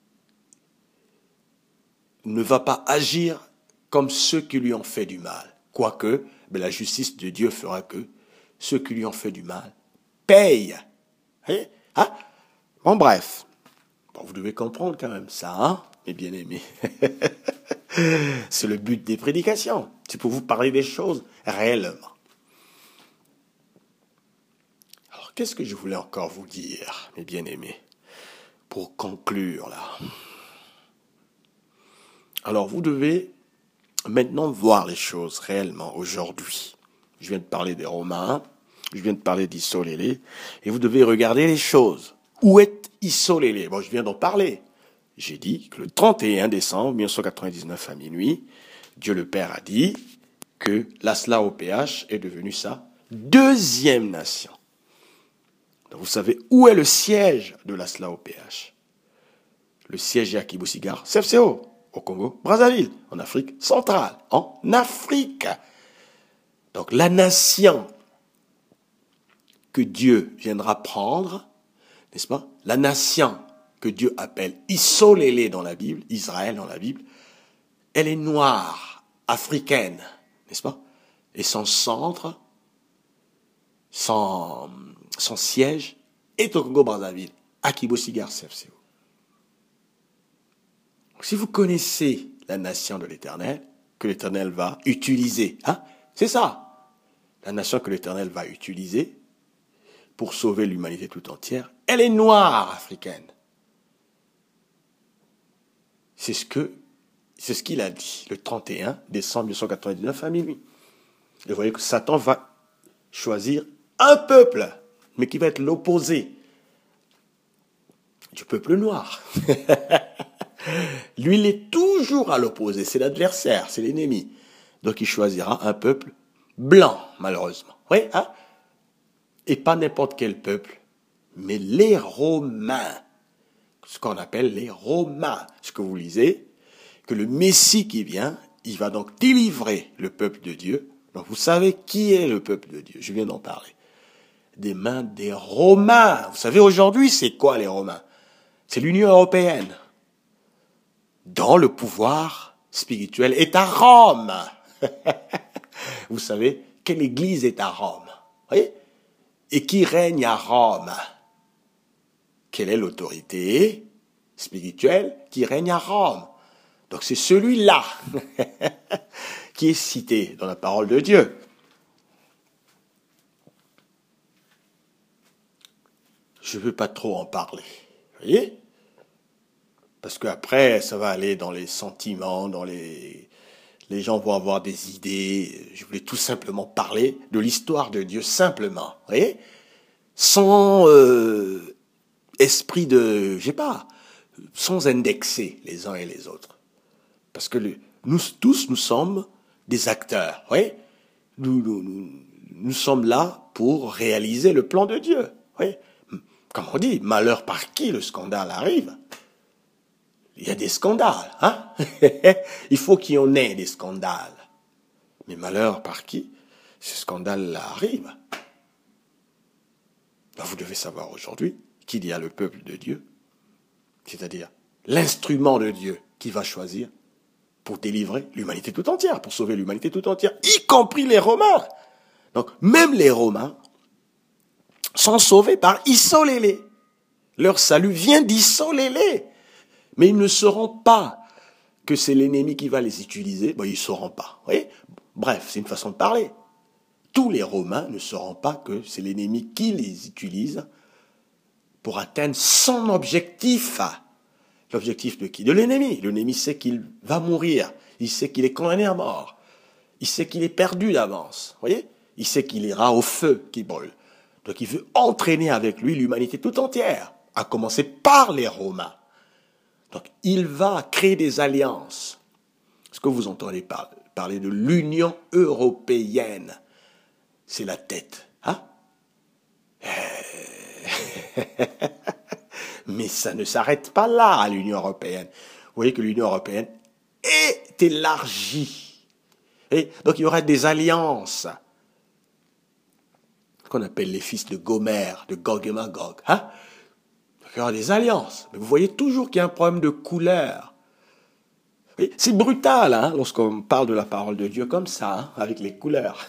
ne va pas agir comme ceux qui lui ont fait du mal. Quoique, mais la justice de Dieu fera que ceux qui lui ont fait du mal payent. Hein? Bon, bref. Bon, vous devez comprendre quand même ça, hein, mes bien-aimés. C'est le but des prédications. C'est pour vous parler des choses réellement. Alors, qu'est-ce que je voulais encore vous dire, mes bien-aimés, pour conclure, là? Alors, vous devez maintenant voir les choses réellement aujourd'hui. Je viens de parler des Romains, je viens de parler d'Issolélé, et vous devez regarder les choses. Où est Issolélé? Bon, je viens d'en parler. J'ai dit que le trente et un décembre mille neuf cent quatre-vingt-dix-neuf à minuit, Dieu le Père a dit que l'Asla O P H est devenue sa deuxième nation. Donc vous savez où est le siège de l'Asla O P H? Le siège est à Kibusigar, C F C O, au Congo, Brazzaville, en Afrique centrale, en Afrique. Donc la nation que Dieu viendra prendre, n'est-ce pas? La nation que Dieu appelle Issolélé dans la Bible, Israël dans la Bible, elle est noire, africaine, n'est-ce pas? Et son centre, son, son siège est au Congo-Brazzaville, à Kibusigar, C F C O. Si vous connaissez la nation de l'Éternel, que l'Éternel va utiliser, hein, c'est ça, la nation que l'Éternel va utiliser pour sauver l'humanité tout entière, elle est noire, africaine. C'est ce que, c'est ce qu'il a dit le trente et un décembre mille neuf cent quatre-vingt-dix-neuf à minuit. Et vous voyez que Satan va choisir un peuple, mais qui va être l'opposé du peuple noir. Lui, il est toujours à l'opposé. C'est l'adversaire, c'est l'ennemi. Donc, il choisira un peuple blanc, malheureusement. Oui, hein? Et pas n'importe quel peuple, mais les Romains. Ce qu'on appelle les Romains. Ce que vous lisez, que le Messie qui vient, il va donc délivrer le peuple de Dieu. Donc, vous savez qui est le peuple de Dieu? Je viens d'en parler. Des mains des Romains. Vous savez, aujourd'hui, c'est quoi les Romains? C'est l'Union européenne. Dont le pouvoir spirituel est à Rome. Vous savez, quelle église est à Rome? Vous voyez? Et qui règne à Rome? Quelle est l'autorité spirituelle qui règne à Rome? Donc c'est celui-là qui est cité dans la parole de Dieu. Je ne veux pas trop en parler. Vous voyez? Parce qu'après, ça va aller dans les sentiments, dans les... Les gens vont avoir des idées. Je voulais tout simplement parler de l'histoire de Dieu, simplement. Vous voyez? Sans euh, esprit de... Je sais pas. Sans indexer les uns et les autres. Parce que le, nous tous, nous sommes des acteurs. Vous voyez? Nous, nous, nous, nous sommes là pour réaliser le plan de Dieu. Vous voyez? Comme on dit, malheur par qui le scandale arrive. Il y a des scandales, hein? Il faut qu'il y en ait des scandales. Mais malheur par qui ce scandale-là arrive? Ben, vous devez savoir aujourd'hui qu'il y a le peuple de Dieu, c'est-à-dire l'instrument de Dieu qui va choisir pour délivrer l'humanité tout entière, pour sauver l'humanité tout entière, y compris les Romains. Donc, même les Romains sont sauvés par Issolélé. Leur salut vient d'Issolélé. Mais ils ne sauront pas que c'est l'ennemi qui va les utiliser. Bon, ils ne sauront pas. Vous voyez? Bref, c'est une façon de parler. Tous les Romains ne sauront pas que c'est l'ennemi qui les utilise pour atteindre son objectif. L'objectif de qui? De l'ennemi. L'ennemi sait qu'il va mourir. Il sait qu'il est condamné à mort. Il sait qu'il est perdu d'avance. Vous voyez? Il sait qu'il ira au feu qui brûle. Donc il veut entraîner avec lui l'humanité tout entière, à commencer par les Romains. Donc, il va créer des alliances. Est-ce que vous entendez par, parler de l'Union européenne? C'est la tête. Hein? Mais ça ne s'arrête pas là, à l'Union européenne. Vous voyez que l'Union européenne est élargie. Et donc, il y aura des alliances. Ce qu'on appelle les fils de Gomère, de Gog et Magog. Hein? Il y aura des alliances. Mais vous voyez toujours qu'il y a un problème de couleur. C'est brutal, hein, lorsqu'on parle de la parole de Dieu comme ça, hein, avec les couleurs.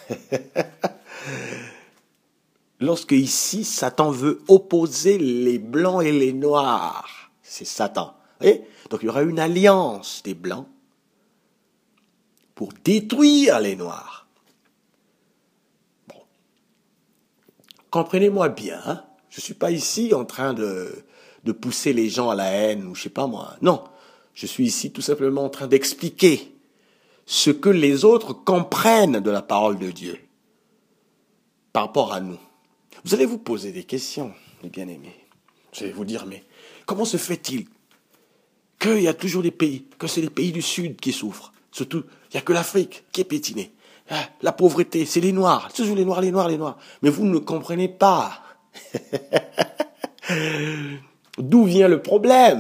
Lorsque ici, Satan veut opposer les blancs et les noirs. C'est Satan. Vous voyez? Donc il y aura une alliance des blancs pour détruire les noirs. Bon. Comprenez-moi bien, hein? Je ne suis pas ici en train de... de pousser les gens à la haine, ou je sais pas moi. Non, Je suis ici tout simplement en train d'expliquer ce que les autres comprennent de la parole de Dieu par rapport à nous. Vous allez vous poser des questions, mes bien-aimés. Vous allez vous dire, mais comment se fait-il qu'il y a toujours des pays, que c'est les pays du Sud qui souffrent? Surtout, il n'y a que l'Afrique qui est pétinée. Ah, la pauvreté, c'est les Noirs, toujours les Noirs, les Noirs, les Noirs. Mais vous ne comprenez pas. D'où vient le problème?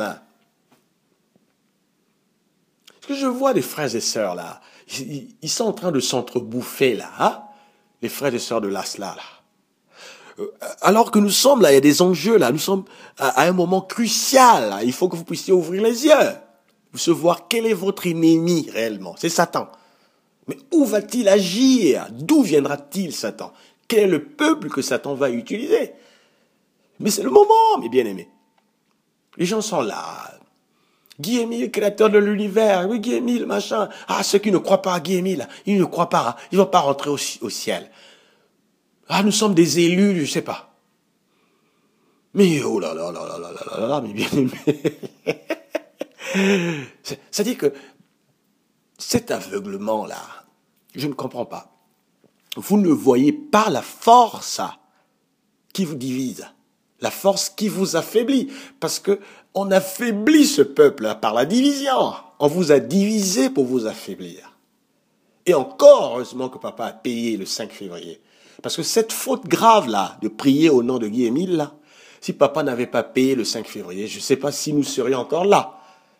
Parce que je vois des frères et sœurs là, ils, ils sont en train de s'entrebouffer là, hein? Les frères et sœurs de l'Asla là. Alors que nous sommes là, il y a des enjeux là, nous sommes à, à un moment crucial là. Il faut que vous puissiez ouvrir les yeux, vous se voir quel est votre ennemi réellement, c'est Satan. Mais où va-t-il agir? D'où viendra-t-il Satan? Quel est le peuple que Satan va utiliser? Mais c'est le moment, mes bien-aimés. Les gens sont là. Guy Émile, créateur de l'univers, oui Guy Émile, machin. Ah, ceux qui ne croient pas à Guy Émile, ils ne croient pas, ils ne vont pas rentrer au, au ciel. Ah, nous sommes des élus, je sais pas. Mais oh là là là là là là là là, mais bien aimé. C'est-à-dire que cet aveuglement-là, je ne comprends pas. Vous ne voyez pas la force qui vous divise, la force qui vous affaiblit, parce que on affaiblit ce peuple par la division. On vous a divisé pour vous affaiblir. Et encore, heureusement que papa a payé le cinq février. Parce que cette faute grave-là, de prier au nom de Guy Émile, là, si papa n'avait pas payé le cinq février, je ne sais pas si nous serions encore là.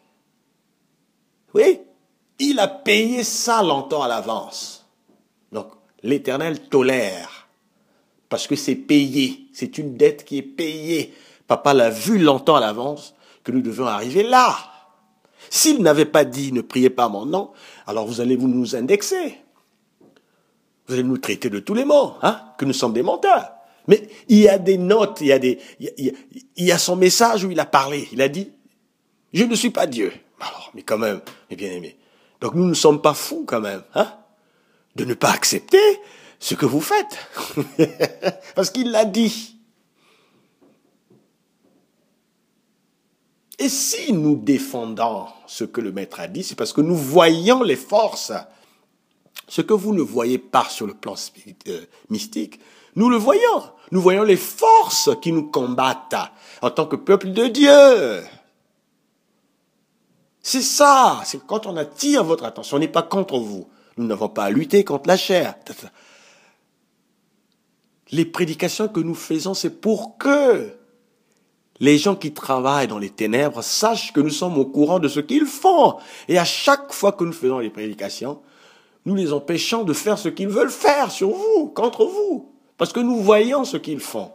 Oui, il a payé ça longtemps à l'avance. Donc, l'Éternel tolère. Parce que c'est payé. C'est une dette qui est payée. Papa l'a vu longtemps à l'avance que nous devions arriver là. S'il n'avait pas dit « ne priez pas mon nom », alors vous allez vous nous indexer. Vous allez nous traiter de tous les mots, hein, que nous sommes des menteurs. Mais il y a des notes, il y a des, il y a, il y a son message où il a parlé. Il a dit, je ne suis pas Dieu. Alors, mais quand même, mes bien-aimés. Donc nous ne sommes pas fous quand même, hein, de ne pas accepter ce que vous faites. Parce qu'il l'a dit. Et si nous défendons ce que le maître a dit, c'est parce que nous voyons les forces. Ce que vous ne voyez pas sur le plan mystique, nous le voyons. Nous voyons les forces qui nous combattent en tant que peuple de Dieu. C'est ça. C'est quand on attire votre attention. On n'est pas contre vous. Nous n'avons pas à lutter contre la chair. Les prédications que nous faisons, c'est pour que les gens qui travaillent dans les ténèbres sachent que nous sommes au courant de ce qu'ils font. Et à chaque fois que nous faisons les prédications, nous les empêchons de faire ce qu'ils veulent faire sur vous, contre vous. Parce que nous voyons ce qu'ils font.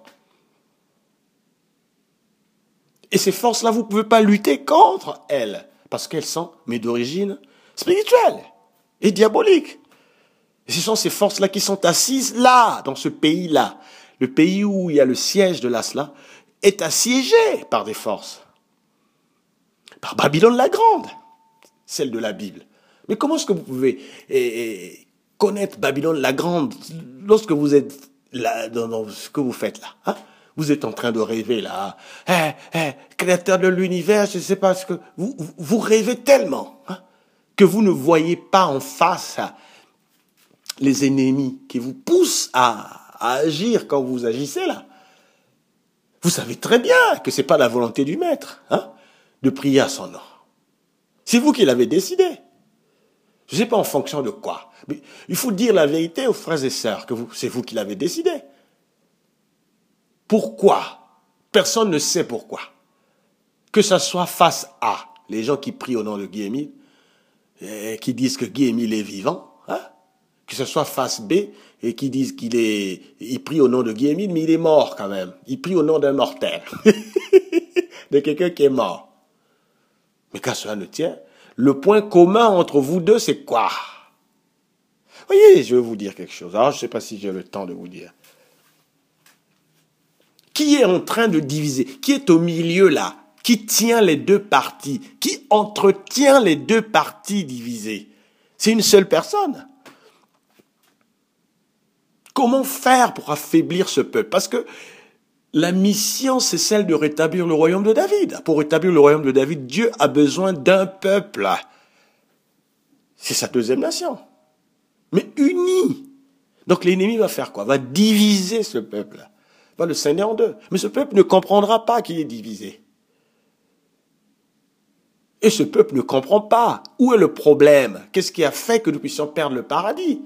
Et ces forces-là, vous ne pouvez pas lutter contre elles. Parce qu'elles sont, mais d'origine spirituelle et diabolique. Et ce sont ces forces-là qui sont assises là, dans ce pays-là. Le pays où il y a le siège de l'Asla est assiégé par des forces. Par Babylone la Grande, celle de la Bible. Mais comment est-ce que vous pouvez eh, eh, connaître Babylone la Grande lorsque vous êtes là, dans, dans ce que vous faites là, hein? Vous êtes en train de rêver là, hein, hein, créateur de l'univers, je ne sais pas ce que vous, vous rêvez tellement, hein, que vous ne voyez pas en face hein, les ennemis qui vous poussent à, à agir quand vous agissez là. Vous savez très bien que c'est pas la volonté du maître, hein, de prier à son nom. C'est vous qui l'avez décidé. Je ne sais pas en fonction de quoi. Mais il faut dire la vérité aux frères et sœurs que vous, c'est vous qui l'avez décidé. Pourquoi? Personne ne sait pourquoi. Que ça soit face à les gens qui prient au nom de Guy Émile, et qui disent que Guy Émile est vivant, hein? Que ce soit face B et qui disent qu'il est, il prie au nom de Guy Émile, mais il est mort quand même. Il prie au nom d'un mortel, de quelqu'un qui est mort. Mais qu'à cela ne tient, le point commun entre vous deux, c'est quoi? Voyez, je vais vous dire quelque chose. Alors, je ne sais pas si j'ai le temps de vous dire. Qui est en train de diviser? Qui est au milieu là? Qui tient les deux parties? Qui entretient les deux parties divisées? C'est une seule personne. Comment faire pour affaiblir ce peuple? Parce que La mission, c'est celle de rétablir le royaume de David. Pour rétablir le royaume de David, Dieu a besoin d'un peuple. C'est sa deuxième nation. Mais uni. Donc l'ennemi va faire quoi? Va diviser ce peuple. Va le scinder en deux. Mais ce peuple ne comprendra pas qu'il est divisé. Et ce peuple ne comprend pas. Où est le problème? Qu'est-ce qui a fait que nous puissions perdre le paradis?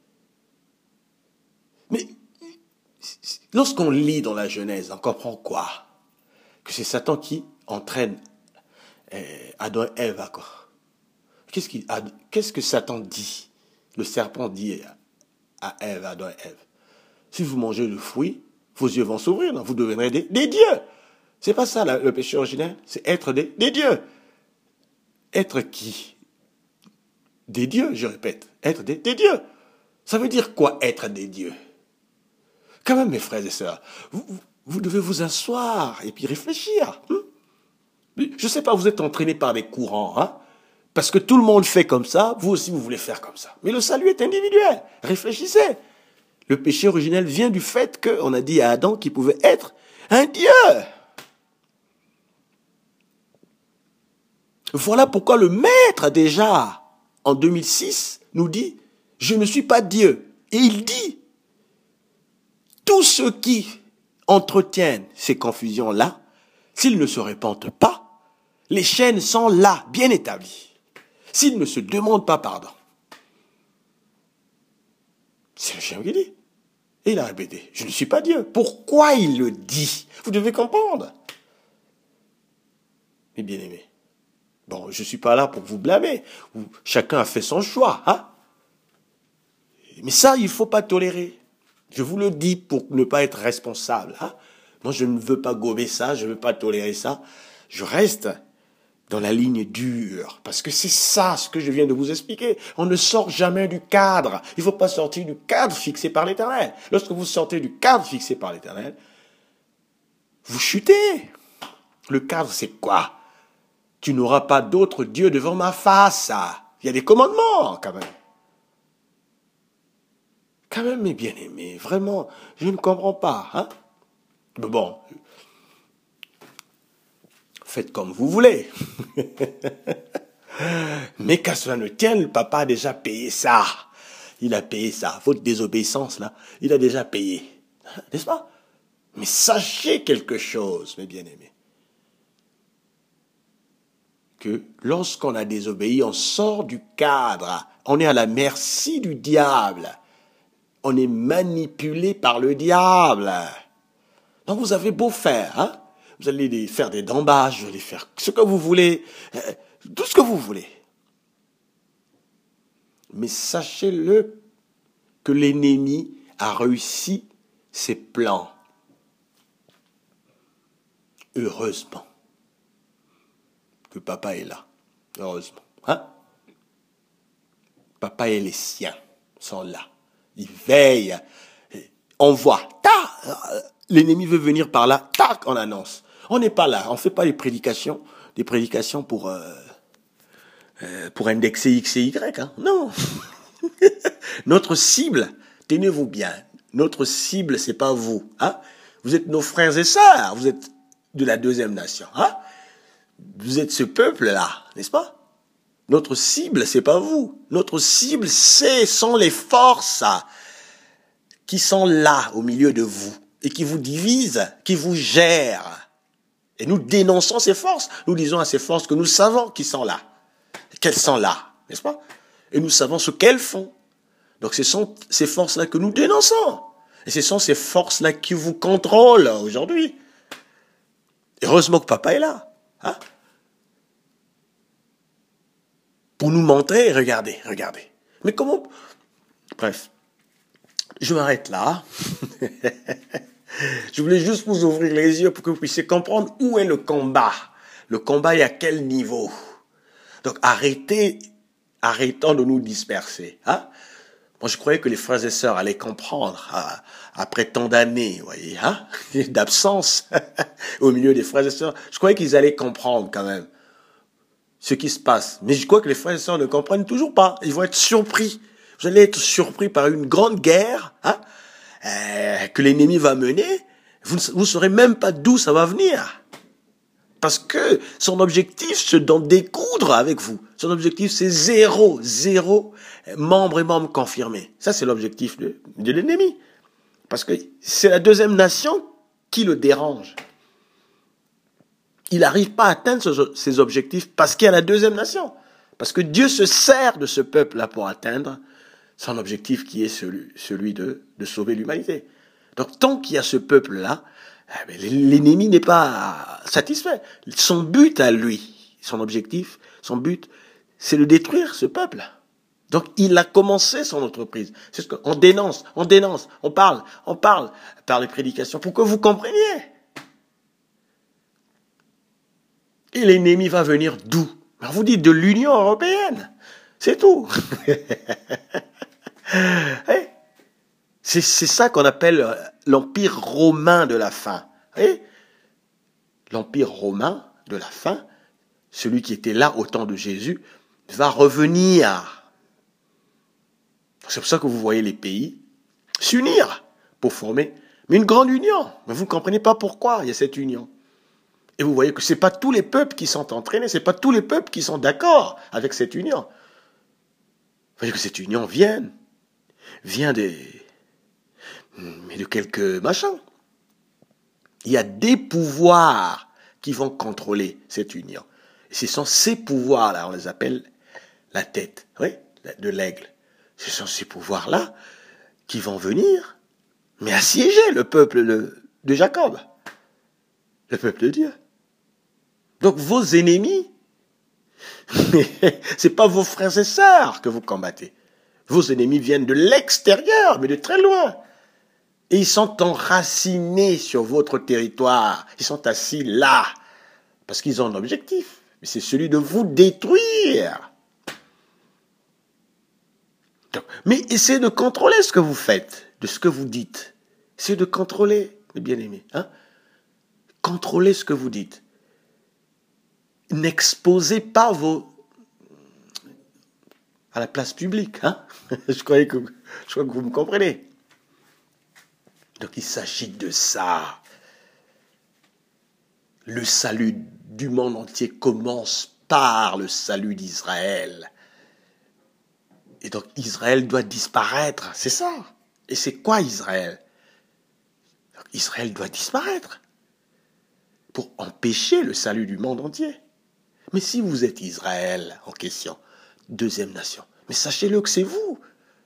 Mais lorsqu'on lit dans la Genèse, on comprend quoi? Que c'est Satan qui entraîne euh, Adam et Ève à quoi? Qu'est-ce, qu'il a, qu'est-ce que Satan dit? Le serpent dit à Ève, à Adam et Ève. Si vous mangez le fruit, vos yeux vont s'ouvrir, non? Vous deviendrez des, des dieux. C'est pas ça là, le péché originel, c'est être des, des dieux. Être qui? Des dieux, je répète. Être des, des dieux. Ça veut dire quoi, être des dieux? Quand même, mes frères et sœurs, vous, vous devez vous asseoir et puis réfléchir. Hein? Je ne sais pas, vous êtes entraînés par des courants, hein? Parce que tout le monde fait comme ça, vous aussi vous voulez faire comme ça. Mais le salut est individuel. Réfléchissez. Le péché originel vient du fait qu'on a dit à Adam qu'il pouvait être un Dieu. Voilà pourquoi le Maître, déjà, en deux mille six, nous dit « Je ne suis pas Dieu ». Et il dit « Tous ceux qui entretiennent ces confusions-là, s'ils ne se répandent pas, les chaînes sont là, bien établies. S'ils ne se demandent pas pardon. » C'est le chien qui dit. Et il a répété « Je ne suis pas Dieu ». Pourquoi il le dit? Vous devez comprendre. Mes bien-aimés. Bon, je ne suis pas là pour vous blâmer. Chacun a fait son choix. Hein? Mais ça, il ne faut pas tolérer. Je vous le dis pour ne pas être responsable. Hein? Moi, je ne veux pas gommer ça, je ne veux pas tolérer ça. Je reste dans la ligne dure. Parce que c'est ça ce que je viens de vous expliquer. On ne sort jamais du cadre. Il ne faut pas sortir du cadre fixé par l'Éternel. Lorsque vous sortez du cadre fixé par l'Éternel, vous chutez. Le cadre, c'est quoi? Tu n'auras pas d'autre Dieu devant ma face. Il y a des commandements, quand même. Quand même, mes bien-aimés, vraiment, je ne comprends pas. Hein? Mais bon, faites comme vous voulez. Mais qu'à cela ne tienne, le papa a déjà payé ça. Il a payé ça. Votre désobéissance, là, il a déjà payé. N'est-ce pas? Mais sachez quelque chose, mes bien-aimés. Que lorsqu'on a désobéi, on sort du cadre. On est à la merci du diable. On est manipulé par le diable. Donc vous avez beau faire, hein? Vous allez faire des dambages, vous allez faire ce que vous voulez, euh, tout ce que vous voulez. Mais sachez-le que l'ennemi a réussi ses plans. Heureusement que papa est là. Heureusement. Hein? Papa et les siens sont là. Ils veillent. On voit. Tac, l'ennemi veut venir par là. Tac, on annonce. On n'est pas là. On ne fait pas des prédications, des prédications pour, euh, euh, pour indexer X et Y. Hein? Non. Notre cible, tenez-vous bien. Notre cible, c'est pas vous. Hein? Vous êtes nos frères et sœurs. Vous êtes de la deuxième nation. Hein? Vous êtes ce peuple-là, n'est-ce pas? Notre cible, c'est pas vous. Notre cible, ce sont les forces qui sont là au milieu de vous et qui vous divisent, qui vous gèrent. Et nous dénonçons ces forces. Nous disons à ces forces que nous savons qu'ils sont là, qu'elles sont là, n'est-ce pas? Et nous savons ce qu'elles font. Donc ce sont ces forces-là que nous dénonçons. Et ce sont ces forces-là qui vous contrôlent aujourd'hui. Heureusement que papa est là. Hein? Pour nous montrer, regardez, regardez. Mais comment... Bref, je m'arrête là. Je voulais juste vous ouvrir les yeux pour que vous puissiez comprendre où est le combat. Le combat est à quel niveau. Donc arrêtez, arrêtons de nous disperser. Hein? Moi, je croyais que les frères et sœurs allaient comprendre hein, après tant d'années, vous voyez, hein, d'absence au milieu des frères et sœurs. Je croyais qu'ils allaient comprendre quand même ce qui se passe. Mais je crois que les frères et sœurs ne comprennent toujours pas. Ils vont être surpris. Vous allez être surpris par une grande guerre hein, euh, que l'ennemi va mener. Vous ne saurez même pas d'où ça va venir. Parce que son objectif, c'est d'en découdre avec vous. Son objectif, c'est zéro, zéro membre et membre confirmés. Ça, c'est l'objectif de, de l'ennemi. Parce que c'est la deuxième nation qui le dérange. Il n'arrive pas à atteindre ses objectifs parce qu'il y a la deuxième nation. Parce que Dieu se sert de ce peuple-là pour atteindre son objectif qui est celui, celui de, de sauver l'humanité. Donc, tant qu'il y a ce peuple-là, l'ennemi n'est pas satisfait. Son but à lui, son objectif, son but, c'est de détruire ce peuple. Donc, il a commencé son entreprise. C'est ce qu'on dénonce, on dénonce, on parle, on parle par les prédications pour que vous compreniez. Et l'ennemi va venir d'où? On vous dit de l'Union européenne. C'est tout. C'est ça qu'on appelle l'Empire romain de la fin. L'Empire romain de la fin, celui qui était là au temps de Jésus, va revenir. C'est pour ça que vous voyez les pays s'unir pour former mais une grande union. Mais vous ne comprenez pas pourquoi il y a cette union. Et vous voyez que ce n'est pas tous les peuples qui sont entraînés, ce n'est pas tous les peuples qui sont d'accord avec cette union. Vous voyez que cette union vient, vient des, mais de quelques machins. Il y a des pouvoirs qui vont contrôler cette union. Et ce sont ces pouvoirs-là, on les appelle la tête, oui, de l'aigle. Ce sont ces pouvoirs-là qui vont venir, mais assiéger le peuple de, de Jacob, le peuple de Dieu. Donc vos ennemis, c'est pas vos frères et sœurs que vous combattez. Vos ennemis viennent de l'extérieur, mais de très loin. Et ils sont enracinés sur votre territoire. Ils sont assis là, parce qu'ils ont un objectif. Mais c'est celui de vous détruire. Donc, mais essayez de contrôler ce que vous faites, de ce que vous dites. Essayez de contrôler, mes bien-aimés. Hein? Contrôlez ce que vous dites. N'exposez pas vos... à la place publique. Hein? je, croyais que, je crois que vous me comprenez. Donc il s'agit de ça. Le salut du monde entier commence par le salut d'Israël. Et donc Israël doit disparaître. C'est ça. Et c'est quoi Israël? Donc, Israël doit disparaître pour empêcher le salut du monde entier. Mais si vous êtes Israël en question, deuxième nation, mais sachez-le que c'est vous.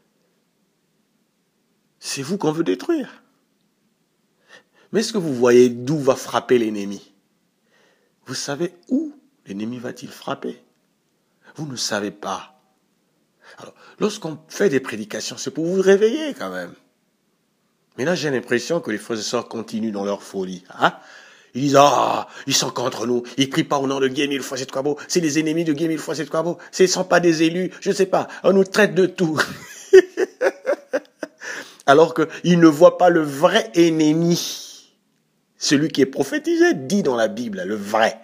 C'est vous qu'on veut détruire. Mais est-ce que vous voyez d'où va frapper l'ennemi? Vous savez où l'ennemi va-t-il frapper? Vous ne savez pas. Alors, lorsqu'on fait des prédications, c'est pour vous réveiller quand même. Mais là, j'ai l'impression que les frères et sœurs continuent dans leur folie. Hein? Ils disent, ah, oh, ils sont contre nous, ils prient pas au nom de Guy mille fois c'est quoi beau, c'est les ennemis de Guy mille fois c'est quoi beau, ce ne sont pas des élus, je ne sais pas, on nous traite de tout. Alors qu'ils ne voient pas le vrai ennemi, celui qui est prophétisé, dit dans la Bible, le vrai.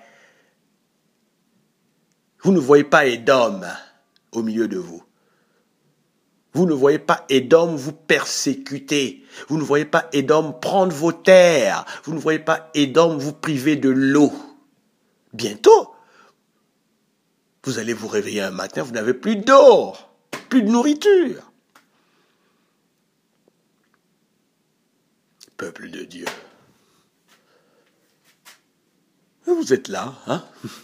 Vous ne voyez pas Édom au milieu de vous. Vous ne voyez pas Édom vous persécuter. Vous ne voyez pas Édom prendre vos terres. Vous ne voyez pas Édom vous priver de l'eau. Bientôt, vous allez vous réveiller un matin, vous n'avez plus d'eau, plus de nourriture. Peuple de Dieu. Vous êtes là, hein?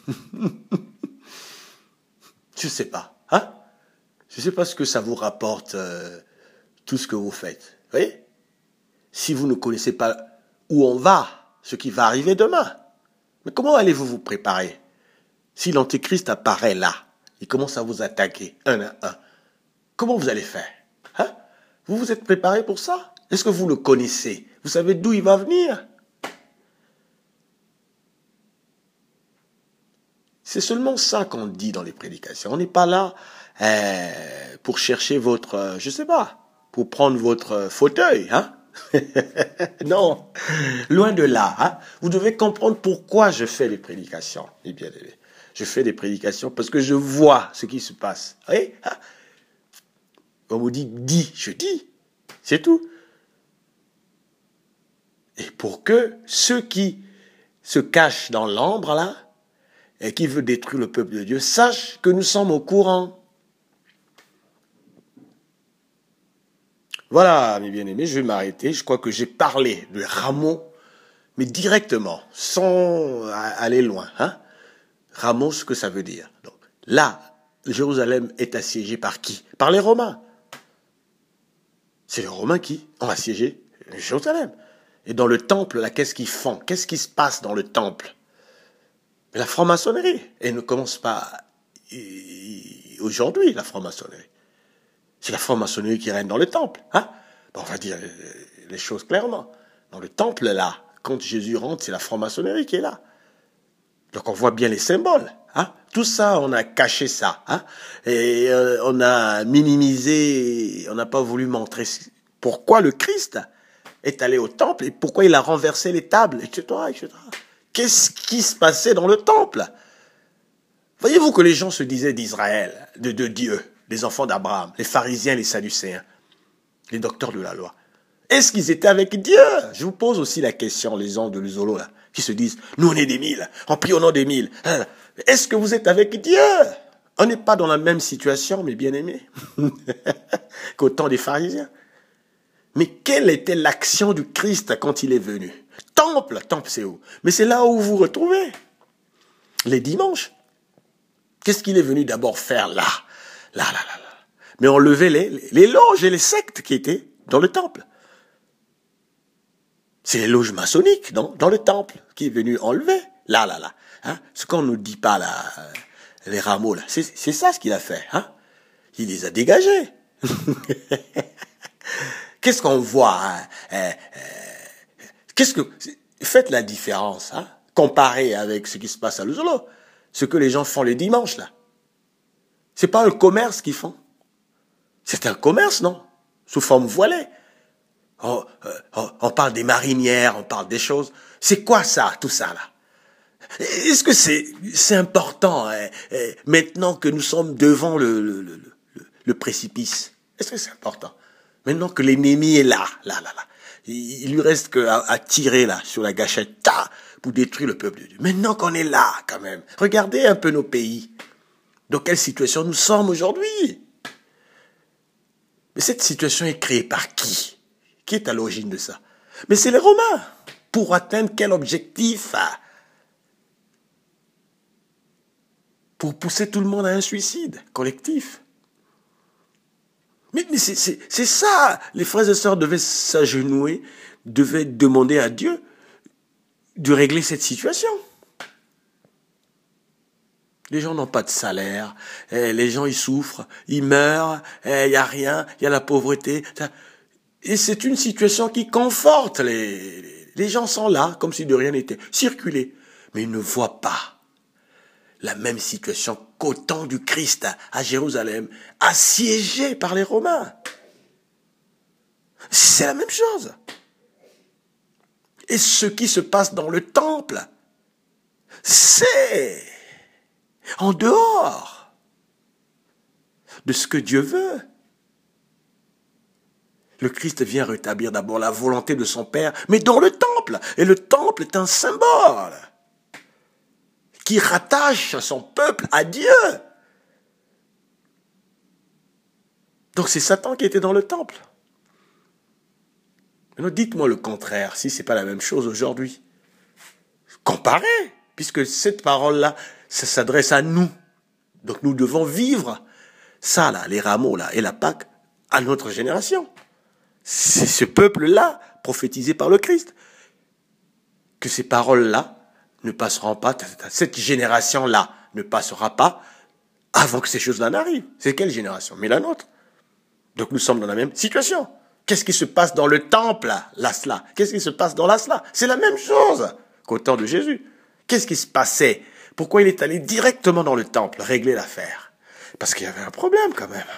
Je ne sais pas, hein? Je ne sais pas ce que ça vous rapporte, euh, tout ce que vous faites. Vous voyez? Si vous ne connaissez pas où on va, ce qui va arriver demain. Mais comment allez-vous vous préparer? Si l'Antéchrist apparaît là, il commence à vous attaquer, un à un, comment vous allez faire? Hein? Vous vous êtes préparé pour ça? Est-ce que vous le connaissez? Vous savez d'où il va venir? C'est seulement ça qu'on dit dans les prédications. On n'est pas là euh, pour chercher votre, euh, je sais pas, pour prendre votre fauteuil, hein? Non, loin de là. Hein? Vous devez comprendre pourquoi je fais les prédications. Eh bien, je fais des prédications parce que je vois ce qui se passe. Vous voyez? Hein? On vous dit, dis, je dis. C'est tout. Et pour que ceux qui se cachent dans l'ombre là, et qui veut détruire le peuple de Dieu, sachent que nous sommes au courant. Voilà, mes bien-aimés, je vais m'arrêter. Je crois que j'ai parlé de rameaux, mais directement, sans aller loin. Hein? Rameaux, ce que ça veut dire. Donc, là, Jérusalem est assiégée par qui? Par les Romains. C'est les Romains qui ont assiégé Jérusalem. Et dans le temple, là, qu'est-ce qu'ils font? Qu'est-ce qui se passe dans le temple? La franc-maçonnerie. Et ne commence pas aujourd'hui, la franc-maçonnerie. C'est la franc-maçonnerie qui règne dans le temple. Hein? Bon, on va dire les choses clairement. Dans le temple, là, quand Jésus rentre, c'est la franc-maçonnerie qui est là. Donc on voit bien les symboles. Hein? Tout ça, on a caché ça. Hein? Et euh, on a minimisé, on n'a pas voulu montrer pourquoi le Christ est allé au temple et pourquoi il a renversé les tables, et cetera, et cetera. Qu'est-ce qui se passait dans le temple? Voyez-vous que les gens se disaient d'Israël, de, de Dieu, les enfants d'Abraham, les pharisiens, les sadducéens, les docteurs de la loi. Est-ce qu'ils étaient avec Dieu? Je vous pose aussi la question, les gens de l'Isolo, là, qui se disent, nous on est des mille, on prie au nom des mille. Est-ce que vous êtes avec Dieu? On n'est pas dans la même situation, mes bien-aimés, qu'au temps des pharisiens. Mais quelle était l'action du Christ quand il est venu? Temple, temple c'est où? Mais c'est là où vous vous retrouvez. Les dimanches. Qu'est-ce qu'il est venu d'abord faire là? Là, là, là, là. Mais on levait les, les loges et les sectes qui étaient dans le temple. C'est les loges maçonniques, non? Dans le temple, qui est venu enlever. Là, là, là. Hein? Ce qu'on nous dit pas, là, les rameaux, là. C'est, c'est ça ce qu'il a fait, hein? Il les a dégagés. Qu'est-ce qu'on voit, hein? euh, euh, Qu'est-ce que, faites la différence, hein? Comparé avec ce qui se passe à Luzolo. Ce que les gens font les dimanches, là. C'est pas un commerce qu'ils font. C'est un commerce, non? Sous forme voilée. On, on, on parle des marinières, on parle des choses. C'est quoi ça, tout ça, là? Est-ce que c'est, c'est important, hein, maintenant que nous sommes devant le, le, le, le, le précipice? Est-ce que c'est important? Maintenant que l'ennemi est là, là, là, là. Il, il lui reste qu'à à tirer, là, sur la gâchette, ta, pour détruire le peuple de Dieu. Maintenant qu'on est là, quand même, regardez un peu nos pays. Dans quelle situation nous sommes aujourd'hui? Mais cette situation est créée par qui? Qui est à l'origine de ça? Mais c'est les Romains. Pour atteindre quel objectif? Pour pousser tout le monde à un suicide collectif. Mais, mais c'est, c'est, c'est ça. Les frères et sœurs devaient s'agenouiller, devaient demander à Dieu de régler cette situation. Les gens n'ont pas de salaire, les gens ils souffrent, ils meurent, il n'y a rien, il y a la pauvreté. Et c'est une situation qui conforte. Les, les gens sont là, comme si de rien n'était, circuler. Mais ils ne voient pas la même situation qu'au temps du Christ à Jérusalem, assiégé par les Romains. C'est la même chose. Et ce qui se passe dans le temple, c'est en dehors de ce que Dieu veut. Le Christ vient rétablir d'abord la volonté de son Père, mais dans le temple. Et le temple est un symbole qui rattache son peuple à Dieu. Donc c'est Satan qui était dans le temple. Maintenant, dites-moi le contraire, si c'est pas la même chose aujourd'hui. Comparez, puisque cette parole-là, ça s'adresse à nous. Donc nous devons vivre ça, là, les rameaux, là, et la Pâque, à notre génération. C'est ce peuple-là, prophétisé par le Christ, que ces paroles-là ne passeront pas, cette génération-là ne passera pas avant que ces choses-là n'arrivent. C'est quelle génération? Mais la nôtre. Donc nous sommes dans la même situation. Qu'est-ce qui se passe dans le temple, l'asla? Qu'est-ce qui se passe dans l'asla? C'est la même chose qu'au temps de Jésus. Qu'est-ce qui se passait? Pourquoi il est allé directement dans le temple régler l'affaire? Parce qu'il y avait un problème quand même.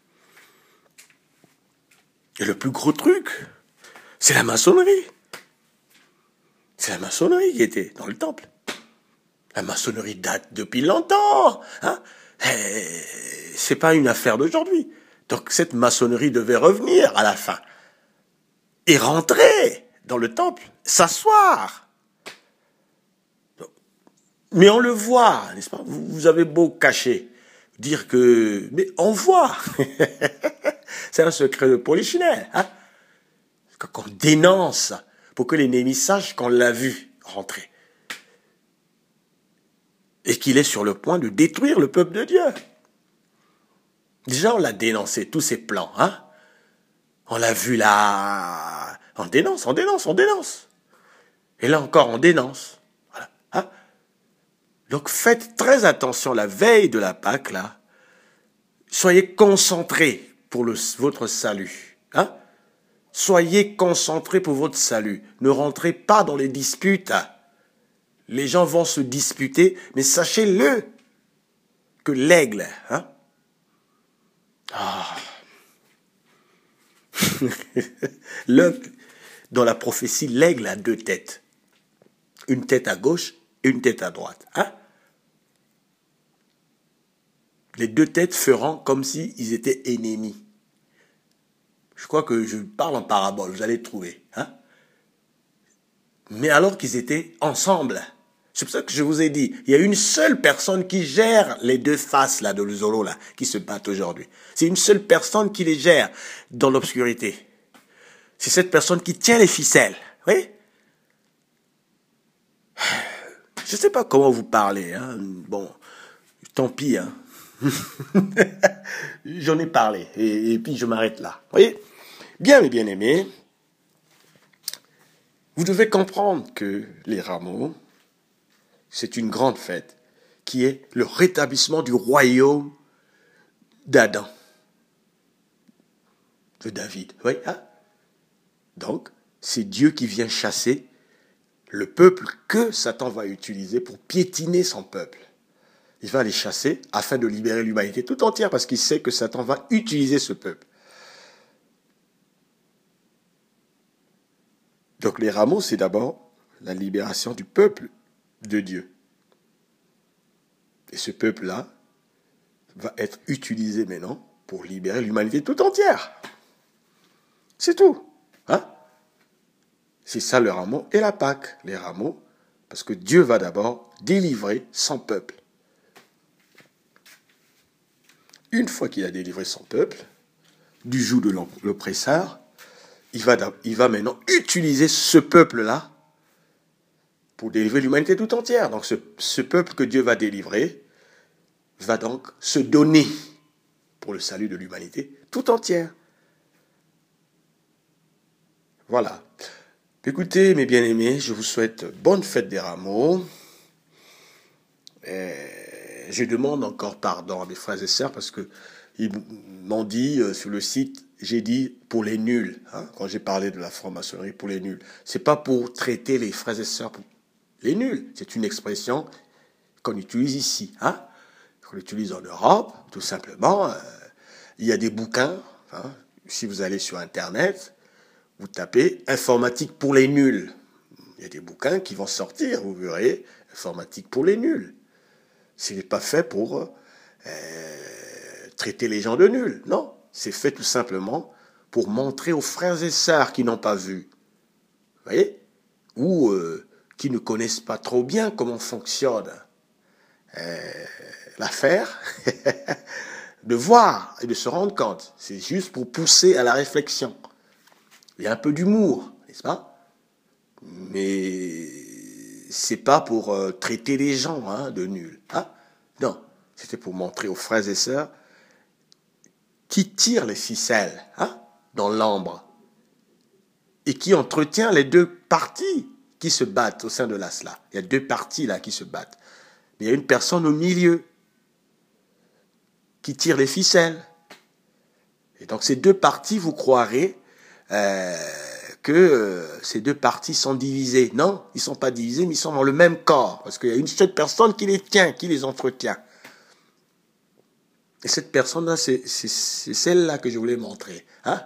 Et le plus gros truc, c'est la maçonnerie. C'est la maçonnerie qui était dans le temple. La maçonnerie date depuis longtemps. Hein? C'est pas une affaire d'aujourd'hui. Donc cette maçonnerie devait revenir à la fin et rentrer dans le temple, s'asseoir. Mais on le voit, n'est-ce pas? Vous, vous avez beau cacher, dire que... Mais on voit. C'est un secret de polichinelle. Hein? Qu'on dénonce pour que l'ennemi sache qu'on l'a vu rentrer. Et qu'il est sur le point de détruire le peuple de Dieu. Déjà, on l'a dénoncé, tous ses plans. Hein? On l'a vu là. On dénonce, on dénonce, on dénonce. Et là encore, on dénonce. Voilà. Hein? Donc faites très attention la veille de la Pâque, là. Soyez concentrés pour le, votre salut. Hein? Soyez concentrés pour votre salut. Ne rentrez pas dans les disputes. Les gens vont se disputer, mais sachez-le que l'aigle, hein? Ah. Le, dans la prophétie, l'aigle a deux têtes. Une tête à gauche et une tête à droite. Hein? Les deux têtes feront comme s'ils étaient ennemis. Je crois que je parle en parabole, vous allez trouver. Hein? Mais alors qu'ils étaient ensemble. C'est pour ça que je vous ai dit, il y a une seule personne qui gère les deux faces là de l'Zolo là, qui se battent aujourd'hui. C'est une seule personne qui les gère dans l'obscurité. C'est cette personne qui tient les ficelles. Oui? Je ne sais pas comment vous parlez. Hein. Bon, tant pis. Hein. J'en ai parlé. Et, et puis je m'arrête là. Vous voyez? Bien, mes bien-aimés, vous devez comprendre que les rameaux, c'est une grande fête qui est le rétablissement du royaume d'Adam, de David. Oui, hein? Donc, c'est Dieu qui vient chasser le peuple que Satan va utiliser pour piétiner son peuple. Il va les chasser afin de libérer l'humanité tout entière parce qu'il sait que Satan va utiliser ce peuple. Donc les rameaux, c'est d'abord la libération du peuple de Dieu. Et ce peuple-là va être utilisé maintenant pour libérer l'humanité tout entière. C'est tout. Hein? C'est ça le rameau et la Pâque. Les rameaux, parce que Dieu va d'abord délivrer son peuple. Une fois qu'il a délivré son peuple du joug de l'oppresseur, il va, il va maintenant utiliser ce peuple-là pour délivrer l'humanité tout entière. Donc ce, ce peuple que Dieu va délivrer va donc se donner pour le salut de l'humanité tout entière. Voilà. Écoutez, mes bien-aimés, je vous souhaite bonne fête des rameaux. Et je demande encore pardon à mes frères et sœurs parce que ils m'ont dit euh, sur le site, j'ai dit pour les nuls, hein, quand j'ai parlé de la franc-maçonnerie pour les nuls. C'est pas pour traiter les frères et sœurs pour les nuls. C'est une expression qu'on utilise ici, hein, qu'on utilise en Europe, tout simplement. Euh, il y a des bouquins, hein, si vous allez sur Internet, vous tapez « informatique pour les nuls ». Il y a des bouquins qui vont sortir, vous verrez, « informatique pour les nuls ». Ce n'est pas fait pour euh, traiter les gens de nuls, non. C'est fait tout simplement pour montrer aux frères et sœurs qui n'ont pas vu, vous voyez, ou euh, qui ne connaissent pas trop bien comment fonctionne euh, l'affaire, de voir et de se rendre compte. C'est juste pour pousser à la réflexion. Il y a un peu d'humour, n'est-ce pas? Mais c'est pas pour euh, traiter les gens hein, de nuls. Hein? Non, c'était pour montrer aux frères et sœurs qui tirent les ficelles hein, dans l'ambre et qui entretient les deux parties qui se battent au sein de l'asla. Il y a deux parties là qui se battent. Mais il y a une personne au milieu qui tire les ficelles. Et donc ces deux parties, vous croirez euh, que euh, ces deux parties sont divisées. Non, ils ne sont pas divisés, mais ils sont dans le même corps. Parce qu'il y a une seule personne qui les tient, qui les entretient. Et cette personne-là, c'est, c'est, c'est celle-là que je voulais montrer. Hein?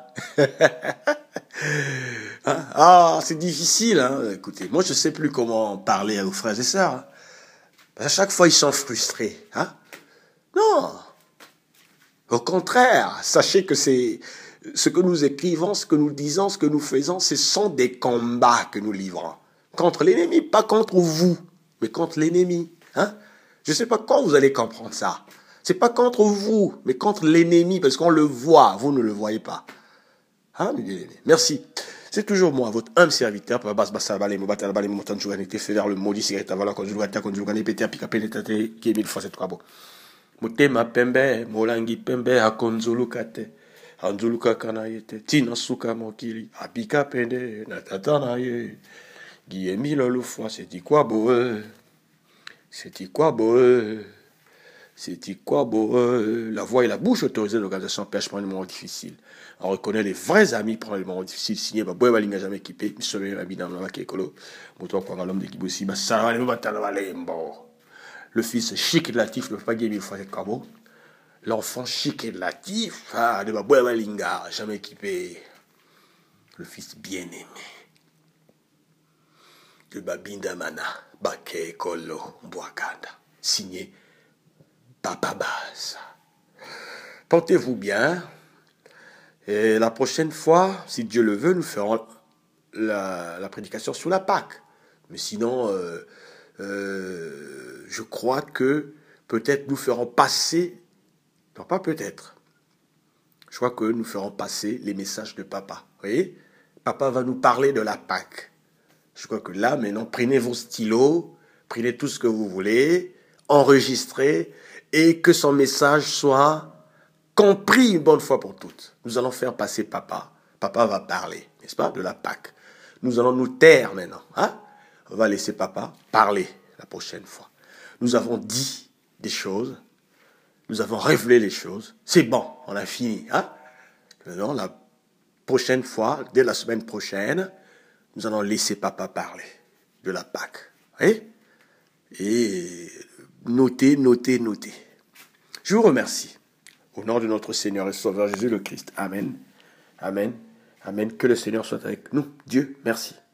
hein? Ah, c'est difficile. Hein? Écoutez, moi, je ne sais plus comment parler aux frères et sœurs. Hein? Parce qu'à chaque fois, ils sont frustrés. Hein? Non. Au contraire, sachez que c'est ce que nous écrivons, ce que nous disons, ce que nous faisons, ce sont des combats que nous livrons. Contre l'ennemi, pas contre vous, mais contre l'ennemi. Hein? Je ne sais pas quand vous allez comprendre ça. Ce n'est pas contre vous, mais contre l'ennemi, parce qu'on le voit, vous ne le voyez pas. Hein, merci. C'est toujours moi, votre humble serviteur, Papa Bass Bass Balé, Mobata Balé, Motan Jouganité, fait vers le maudit cigarette avant la conjugata, conjugane, pété, pica, pénétrate, qui est mille fois cette quoi bon. Motema Pembe, Molangi Pembe, Akonzulukate, Anzuluka Kanayete, Tina Suka Mokili, Apika Pende, Natatanaye, Guillemille le fois, c'est quoi beau, c'est quoi beau. C'est quoi beau, euh, la voix et la bouche autorisée de l'organisation P H prendre les moments difficiles. On reconnaît les vrais amis prendre les moments difficiles. Signé par Boy Balinga jamais équipé. M. Abidam Lama Kekolo. Mouton quoi l'homme de Kibossi. Le fils chic et latif, le papa Guémil Fouet Kabo. L'enfant chic et latif, ah, de Boy Balinga jamais équipé. Le fils bien-aimé de Babinda Mana. Baké Kolo Mbouakanda. Signé Papa Bass. Portez-vous bien. Et la prochaine fois, si Dieu le veut, nous ferons la, la prédication sur la Pâque. Mais sinon, euh, euh, je crois que peut-être nous ferons passer, non pas peut-être, je crois que nous ferons passer les messages de Papa. Vous voyez, Papa va nous parler de la Pâque. Je crois que là, maintenant, prenez vos stylos, prenez tout ce que vous voulez, enregistrez, et que son message soit compris une bonne fois pour toutes. Nous allons faire passer Papa. Papa va parler, n'est-ce pas, de la Pâque. Nous allons nous taire maintenant. Hein? On va laisser Papa parler la prochaine fois. Nous avons dit des choses. Nous avons révélé les choses. C'est bon, on a fini. Hein? Maintenant, la prochaine fois, dès la semaine prochaine, nous allons laisser Papa parler de la Pâque. Oui? Et notez, notez, notez. Je vous remercie. Au nom de notre Seigneur et Sauveur Jésus le Christ. Amen. Amen. Amen. Que le Seigneur soit avec nous. Dieu, merci.